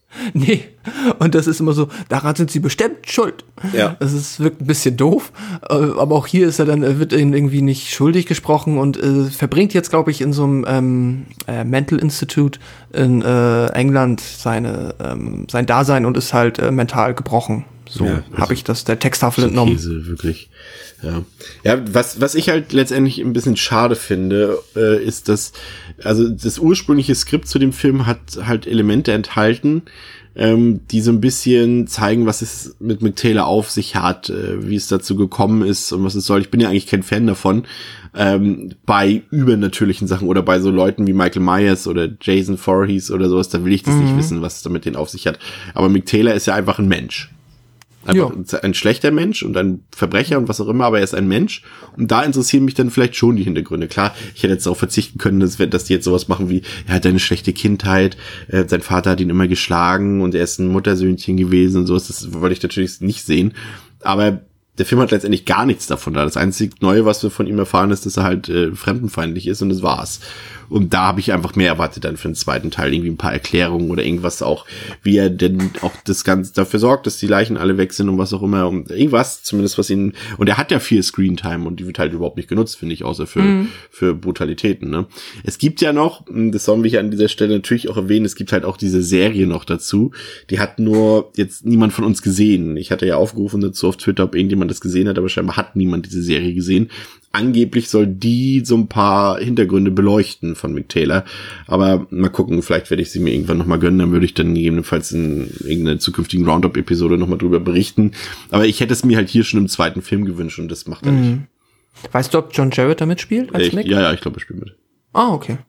[SPEAKER 4] Nee, und das ist immer so, daran sind sie bestimmt schuld.
[SPEAKER 3] Ja.
[SPEAKER 4] Das ist, wirkt ein bisschen doof, aber auch hier ist er dann, wird irgendwie nicht schuldig gesprochen und äh, verbringt jetzt, glaube ich, in so einem ähm, äh, Mental Institute in äh, England seine ähm, sein Dasein und ist halt äh, mental gebrochen. So
[SPEAKER 3] ja, also
[SPEAKER 4] habe ich das der Texttafel entnommen.
[SPEAKER 3] Käse, wirklich. Ja, ja, was was ich halt letztendlich ein bisschen schade finde, äh, ist, dass also das ursprüngliche Skript zu dem Film hat halt Elemente enthalten, ähm, die so ein bisschen zeigen, was es mit Mick Taylor auf sich hat, äh, wie es dazu gekommen ist und was es soll. Ich bin ja eigentlich kein Fan davon, ähm, bei übernatürlichen Sachen oder bei so Leuten wie Michael Myers oder Jason Voorhees oder sowas, da will ich das mhm. nicht wissen, was es damit denen auf sich hat. Aber Mick Taylor ist ja einfach ein Mensch. Einfach ja. ein schlechter Mensch und ein Verbrecher und was auch immer, aber er ist ein Mensch. Und da interessieren mich dann vielleicht schon die Hintergründe. Klar, ich hätte jetzt darauf verzichten können, dass, dass die jetzt sowas machen wie, er hat eine schlechte Kindheit, äh, sein Vater hat ihn immer geschlagen und er ist ein Muttersöhnchen gewesen und sowas. Das wollte ich natürlich nicht sehen. Aber der Film hat letztendlich gar nichts davon da. Das einzige Neue, was wir von ihm erfahren, ist, dass er halt äh, fremdenfeindlich ist und das war's. Und da habe ich einfach mehr erwartet dann für den zweiten Teil. Irgendwie ein paar Erklärungen oder irgendwas auch, wie er denn auch das Ganze dafür sorgt, dass die Leichen alle weg sind und was auch immer. Und irgendwas, zumindest was ihn, und er hat ja viel Screentime und die wird halt überhaupt nicht genutzt, finde ich, außer für, mhm. für Brutalitäten, ne. Es gibt ja noch, das sollen wir hier an dieser Stelle natürlich auch erwähnen, es gibt halt auch diese Serie noch dazu. Die hat nur jetzt niemand von uns gesehen. Ich hatte ja aufgerufen dazu auf Twitter, ob irgendjemand das gesehen hat, aber scheinbar hat niemand diese Serie gesehen. Angeblich soll die so ein paar Hintergründe beleuchten von Mick Taylor. Aber mal gucken, vielleicht werde ich sie mir irgendwann nochmal gönnen. Dann würde ich dann gegebenenfalls in irgendeiner zukünftigen Roundup-Episode nochmal drüber berichten. Aber ich hätte es mir halt hier schon im zweiten Film gewünscht und das macht er mhm. nicht.
[SPEAKER 4] Weißt du, ob John Jarrett da mitspielt als
[SPEAKER 3] ich,
[SPEAKER 4] Mick?
[SPEAKER 3] Ja, ja, ich glaube, er spielt mit.
[SPEAKER 4] Ah, okay.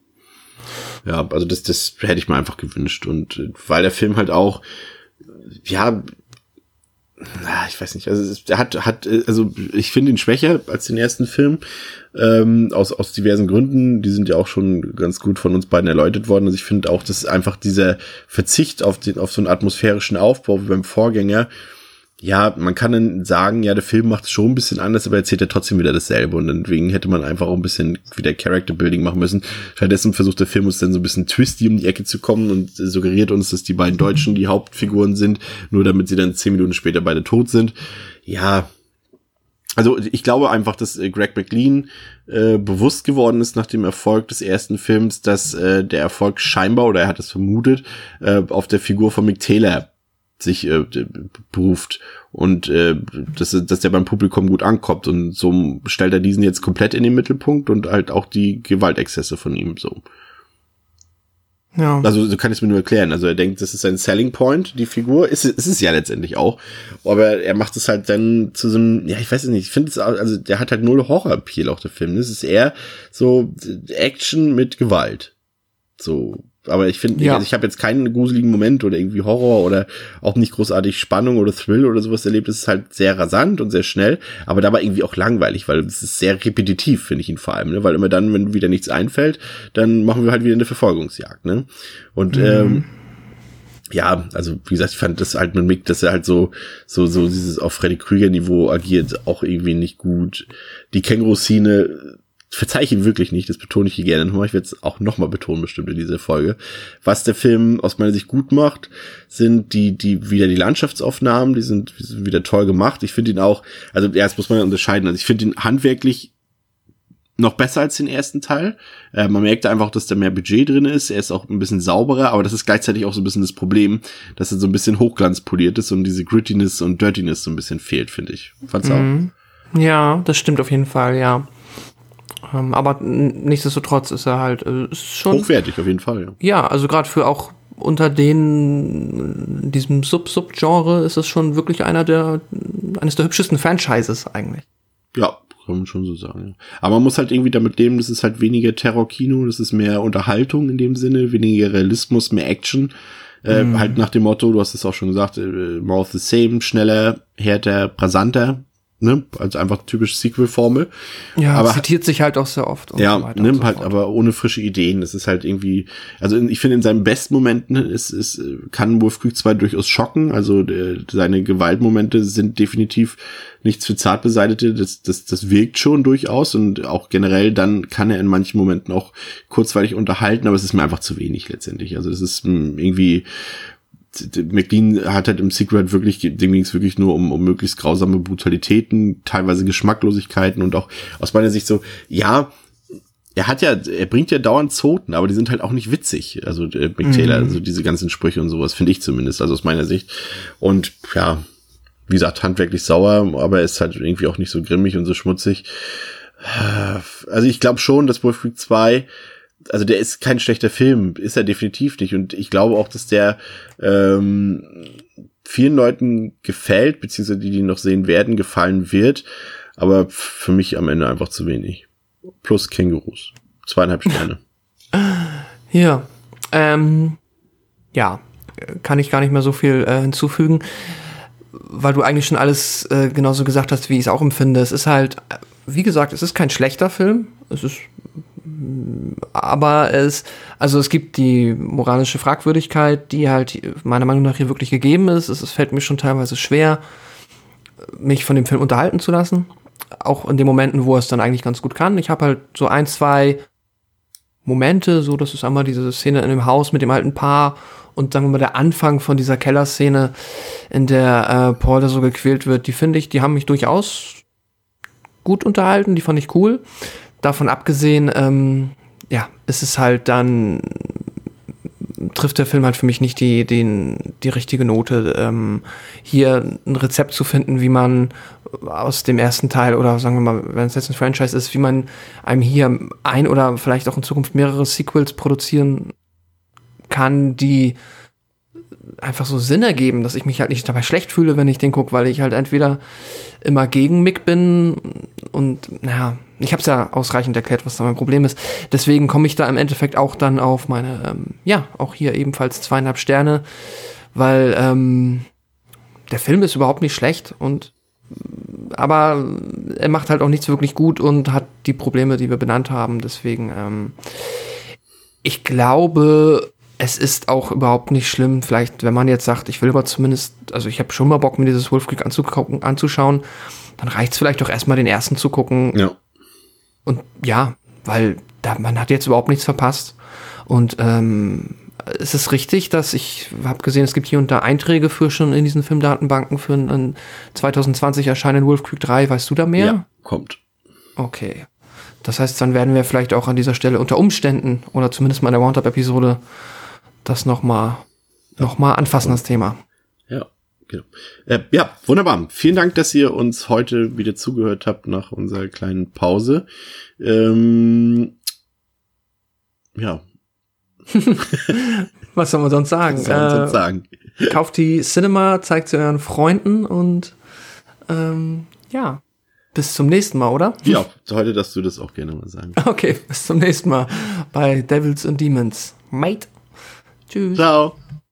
[SPEAKER 3] Ja, also das, das hätte ich mir einfach gewünscht. Und weil der Film halt auch, ja, ich weiß nicht, also er hat, hat, also ich finde ihn schwächer als den ersten Film, ähm, aus, aus diversen Gründen, die sind ja auch schon ganz gut von uns beiden erläutert worden. Also ich finde auch, dass einfach dieser Verzicht auf den, auf so einen atmosphärischen Aufbau wie beim Vorgänger, ja, man kann dann sagen, ja, der Film macht es schon ein bisschen anders, aber erzählt er trotzdem wieder dasselbe und deswegen hätte man einfach auch ein bisschen wieder Character Building machen müssen. Stattdessen versucht der Film uns dann so ein bisschen twisty um die Ecke zu kommen und suggeriert uns, dass die beiden Deutschen die Hauptfiguren sind, nur damit sie dann zehn Minuten später beide tot sind. Ja, also ich glaube einfach, dass äh, Greg McLean äh, bewusst geworden ist nach dem Erfolg des ersten Films, dass äh, der Erfolg scheinbar, oder er hat es vermutet, äh, auf der Figur von Mick Taylor sich äh, beruft und äh, dass, dass der beim Publikum gut ankommt und so stellt er diesen jetzt komplett in den Mittelpunkt und halt auch die Gewaltexzesse von ihm so.
[SPEAKER 4] Ja.
[SPEAKER 3] Also so kann ich es mir nur erklären. Also er denkt, das ist sein Selling Point, die Figur. Ist es ist ja letztendlich auch. Aber er macht es halt dann zu so einem, ja, ich weiß es nicht, ich finde es, also der hat halt null Horror-Appeal auch, der Film. Das ist eher so Action mit Gewalt. So. Aber ich finde, ja. also ich habe jetzt keinen gruseligen Moment oder irgendwie Horror oder auch nicht großartig Spannung oder Thrill oder sowas erlebt. Es ist halt sehr rasant und sehr schnell, aber dabei irgendwie auch langweilig, weil es ist sehr repetitiv, finde ich ihn vor allem, ne? Weil immer dann, wenn wieder nichts einfällt, dann machen wir halt wieder eine Verfolgungsjagd, ne? Und mhm. ähm, ja, also wie gesagt, ich fand das halt mit Mick, dass er halt so so so dieses auf Freddy Krüger Niveau agiert, auch irgendwie nicht gut. Die Känguru-Szene verzeihe ich ihn wirklich nicht, das betone ich hier gerne nochmal. Ich werde es auch nochmal betonen, bestimmt in dieser Folge. Was der Film aus meiner Sicht gut macht, sind die, die, wieder die Landschaftsaufnahmen, die sind, die sind wieder toll gemacht. Ich finde ihn auch, also ja, das muss man ja unterscheiden. Also ich finde ihn handwerklich noch besser als den ersten Teil. Äh, man merkt einfach, dass da mehr Budget drin ist. Er ist auch ein bisschen sauberer, aber das ist gleichzeitig auch so ein bisschen das Problem, dass er so ein bisschen hochglanzpoliert ist und diese Grittiness und Dirtiness so ein bisschen fehlt, finde ich. Fand's
[SPEAKER 4] mhm. auch? Ja, das stimmt auf jeden Fall, ja. Um, aber nichtsdestotrotz ist er halt äh, ist schon
[SPEAKER 3] hochwertig auf jeden Fall, ja.
[SPEAKER 4] Ja, also gerade für auch unter den diesem Sub-Sub-Genre ist es schon wirklich einer der eines der hübschesten Franchises eigentlich.
[SPEAKER 3] Ja, kann man schon so sagen. Aber man muss halt irgendwie damit leben, das ist halt weniger Terror-Kino, das ist mehr Unterhaltung in dem Sinne, weniger Realismus, mehr Action. Äh, mm. Halt nach dem Motto, du hast es auch schon gesagt, äh, more of the same, schneller, härter, brisanter. Ne, also einfach typisch Sequel-Formel.
[SPEAKER 4] Ja,
[SPEAKER 3] aber
[SPEAKER 4] zitiert sich halt auch sehr oft. Und
[SPEAKER 3] ja,
[SPEAKER 4] so weiter
[SPEAKER 3] nimmt
[SPEAKER 4] so
[SPEAKER 3] halt
[SPEAKER 4] fort.
[SPEAKER 3] aber ohne frische Ideen. Das ist halt irgendwie, also in, ich finde in seinen besten Momenten ist, ist, kann Wolf Creek zwei durchaus schocken. Also der, seine Gewaltmomente sind definitiv nichts für Zartbeseitete. Das, das, das wirkt schon durchaus und auch generell dann kann er in manchen Momenten auch kurzweilig unterhalten, aber es ist mir einfach zu wenig letztendlich. Also das ist irgendwie, McLean hat halt im Sequel halt wirklich, dem ging es wirklich nur um, um möglichst grausame Brutalitäten, teilweise Geschmacklosigkeiten und auch aus meiner Sicht so, ja, er hat ja, er bringt ja dauernd Zoten, aber die sind halt auch nicht witzig. Also äh, Mick Taylor, mhm. also diese ganzen Sprüche und sowas, finde ich zumindest, also aus meiner Sicht. Und ja, wie gesagt, handwerklich sauer, aber er ist halt irgendwie auch nicht so grimmig und so schmutzig. Also ich glaube schon, dass Wolf Creek zwei, also der ist kein schlechter Film, ist er definitiv nicht. Und ich glaube auch, dass der ähm, vielen Leuten gefällt, beziehungsweise die, die noch sehen werden, gefallen wird. Aber für mich am Ende einfach zu wenig. Plus Kängurus. Zweieinhalb Sterne.
[SPEAKER 4] Ja. Ähm, ja, kann ich gar nicht mehr so viel äh, hinzufügen, weil du eigentlich schon alles äh, genauso gesagt hast, wie ich es auch empfinde. Es ist halt, wie gesagt, es ist kein schlechter Film. Es ist, aber es, also es gibt die moralische Fragwürdigkeit, die halt meiner Meinung nach hier wirklich gegeben ist. Es, es fällt mir schon teilweise schwer, mich von dem Film unterhalten zu lassen. Auch in den Momenten, wo er es dann eigentlich ganz gut kann. Ich habe halt so ein, zwei Momente, so das ist einmal diese Szene in dem Haus mit dem alten Paar und sagen wir mal der Anfang von dieser Kellerszene, in der äh, Paul da so gequält wird, die finde ich, die haben mich durchaus gut unterhalten, die fand ich cool. Davon abgesehen, ähm, ja, ist es halt dann, trifft der Film halt für mich nicht die, den, die richtige Note, ähm, hier ein Rezept zu finden, wie man aus dem ersten Teil oder sagen wir mal, wenn es jetzt ein Franchise ist, wie man einem hier ein oder vielleicht auch in Zukunft mehrere Sequels produzieren kann, die einfach so Sinn ergeben, dass ich mich halt nicht dabei schlecht fühle, wenn ich den gucke, weil ich halt entweder immer gegen Mick bin und naja, ich habe es ja ausreichend erklärt, was da mein Problem ist. Deswegen komme ich da im Endeffekt auch dann auf meine, ähm, ja, auch hier ebenfalls zweieinhalb Sterne, weil ähm, der Film ist überhaupt nicht schlecht und aber er macht halt auch nichts wirklich gut und hat die Probleme, die wir benannt haben. Deswegen, ähm, ich glaube, es ist auch überhaupt nicht schlimm. Vielleicht, wenn man jetzt sagt, ich will aber zumindest, also ich habe schon mal Bock, mir dieses Wolf Creek anzugucken, anzuschauen, dann reicht es vielleicht doch erstmal den ersten zu gucken.
[SPEAKER 3] Ja.
[SPEAKER 4] Und ja, weil da, man hat jetzt überhaupt nichts verpasst. Und ähm, es ist richtig, dass ich habe gesehen, es gibt hier und da Einträge für schon in diesen Filmdatenbanken für einen zwanzig zwanzig erscheinenden Wolf Creek drei. Weißt du da mehr?
[SPEAKER 3] Ja, kommt.
[SPEAKER 4] Okay. Das heißt, dann werden wir vielleicht auch an dieser Stelle unter Umständen oder zumindest mal in der Roundup-Episode das nochmal noch mal anfassen, das Thema.
[SPEAKER 3] Ja, genau. Äh, ja, wunderbar. Vielen Dank, dass ihr uns heute wieder zugehört habt nach unserer kleinen Pause. Ähm, ja.
[SPEAKER 4] Was soll man sonst sagen?
[SPEAKER 3] Was soll man sonst sagen?
[SPEAKER 4] Äh, kauft die Cinema, zeigt sie euren Freunden und ähm, ja, bis zum nächsten Mal, oder?
[SPEAKER 3] Ja, heute darfst du das auch gerne mal sagen.
[SPEAKER 4] Okay, bis zum nächsten Mal bei Devils and Demons. Mate. Tschüss.
[SPEAKER 3] Ciao.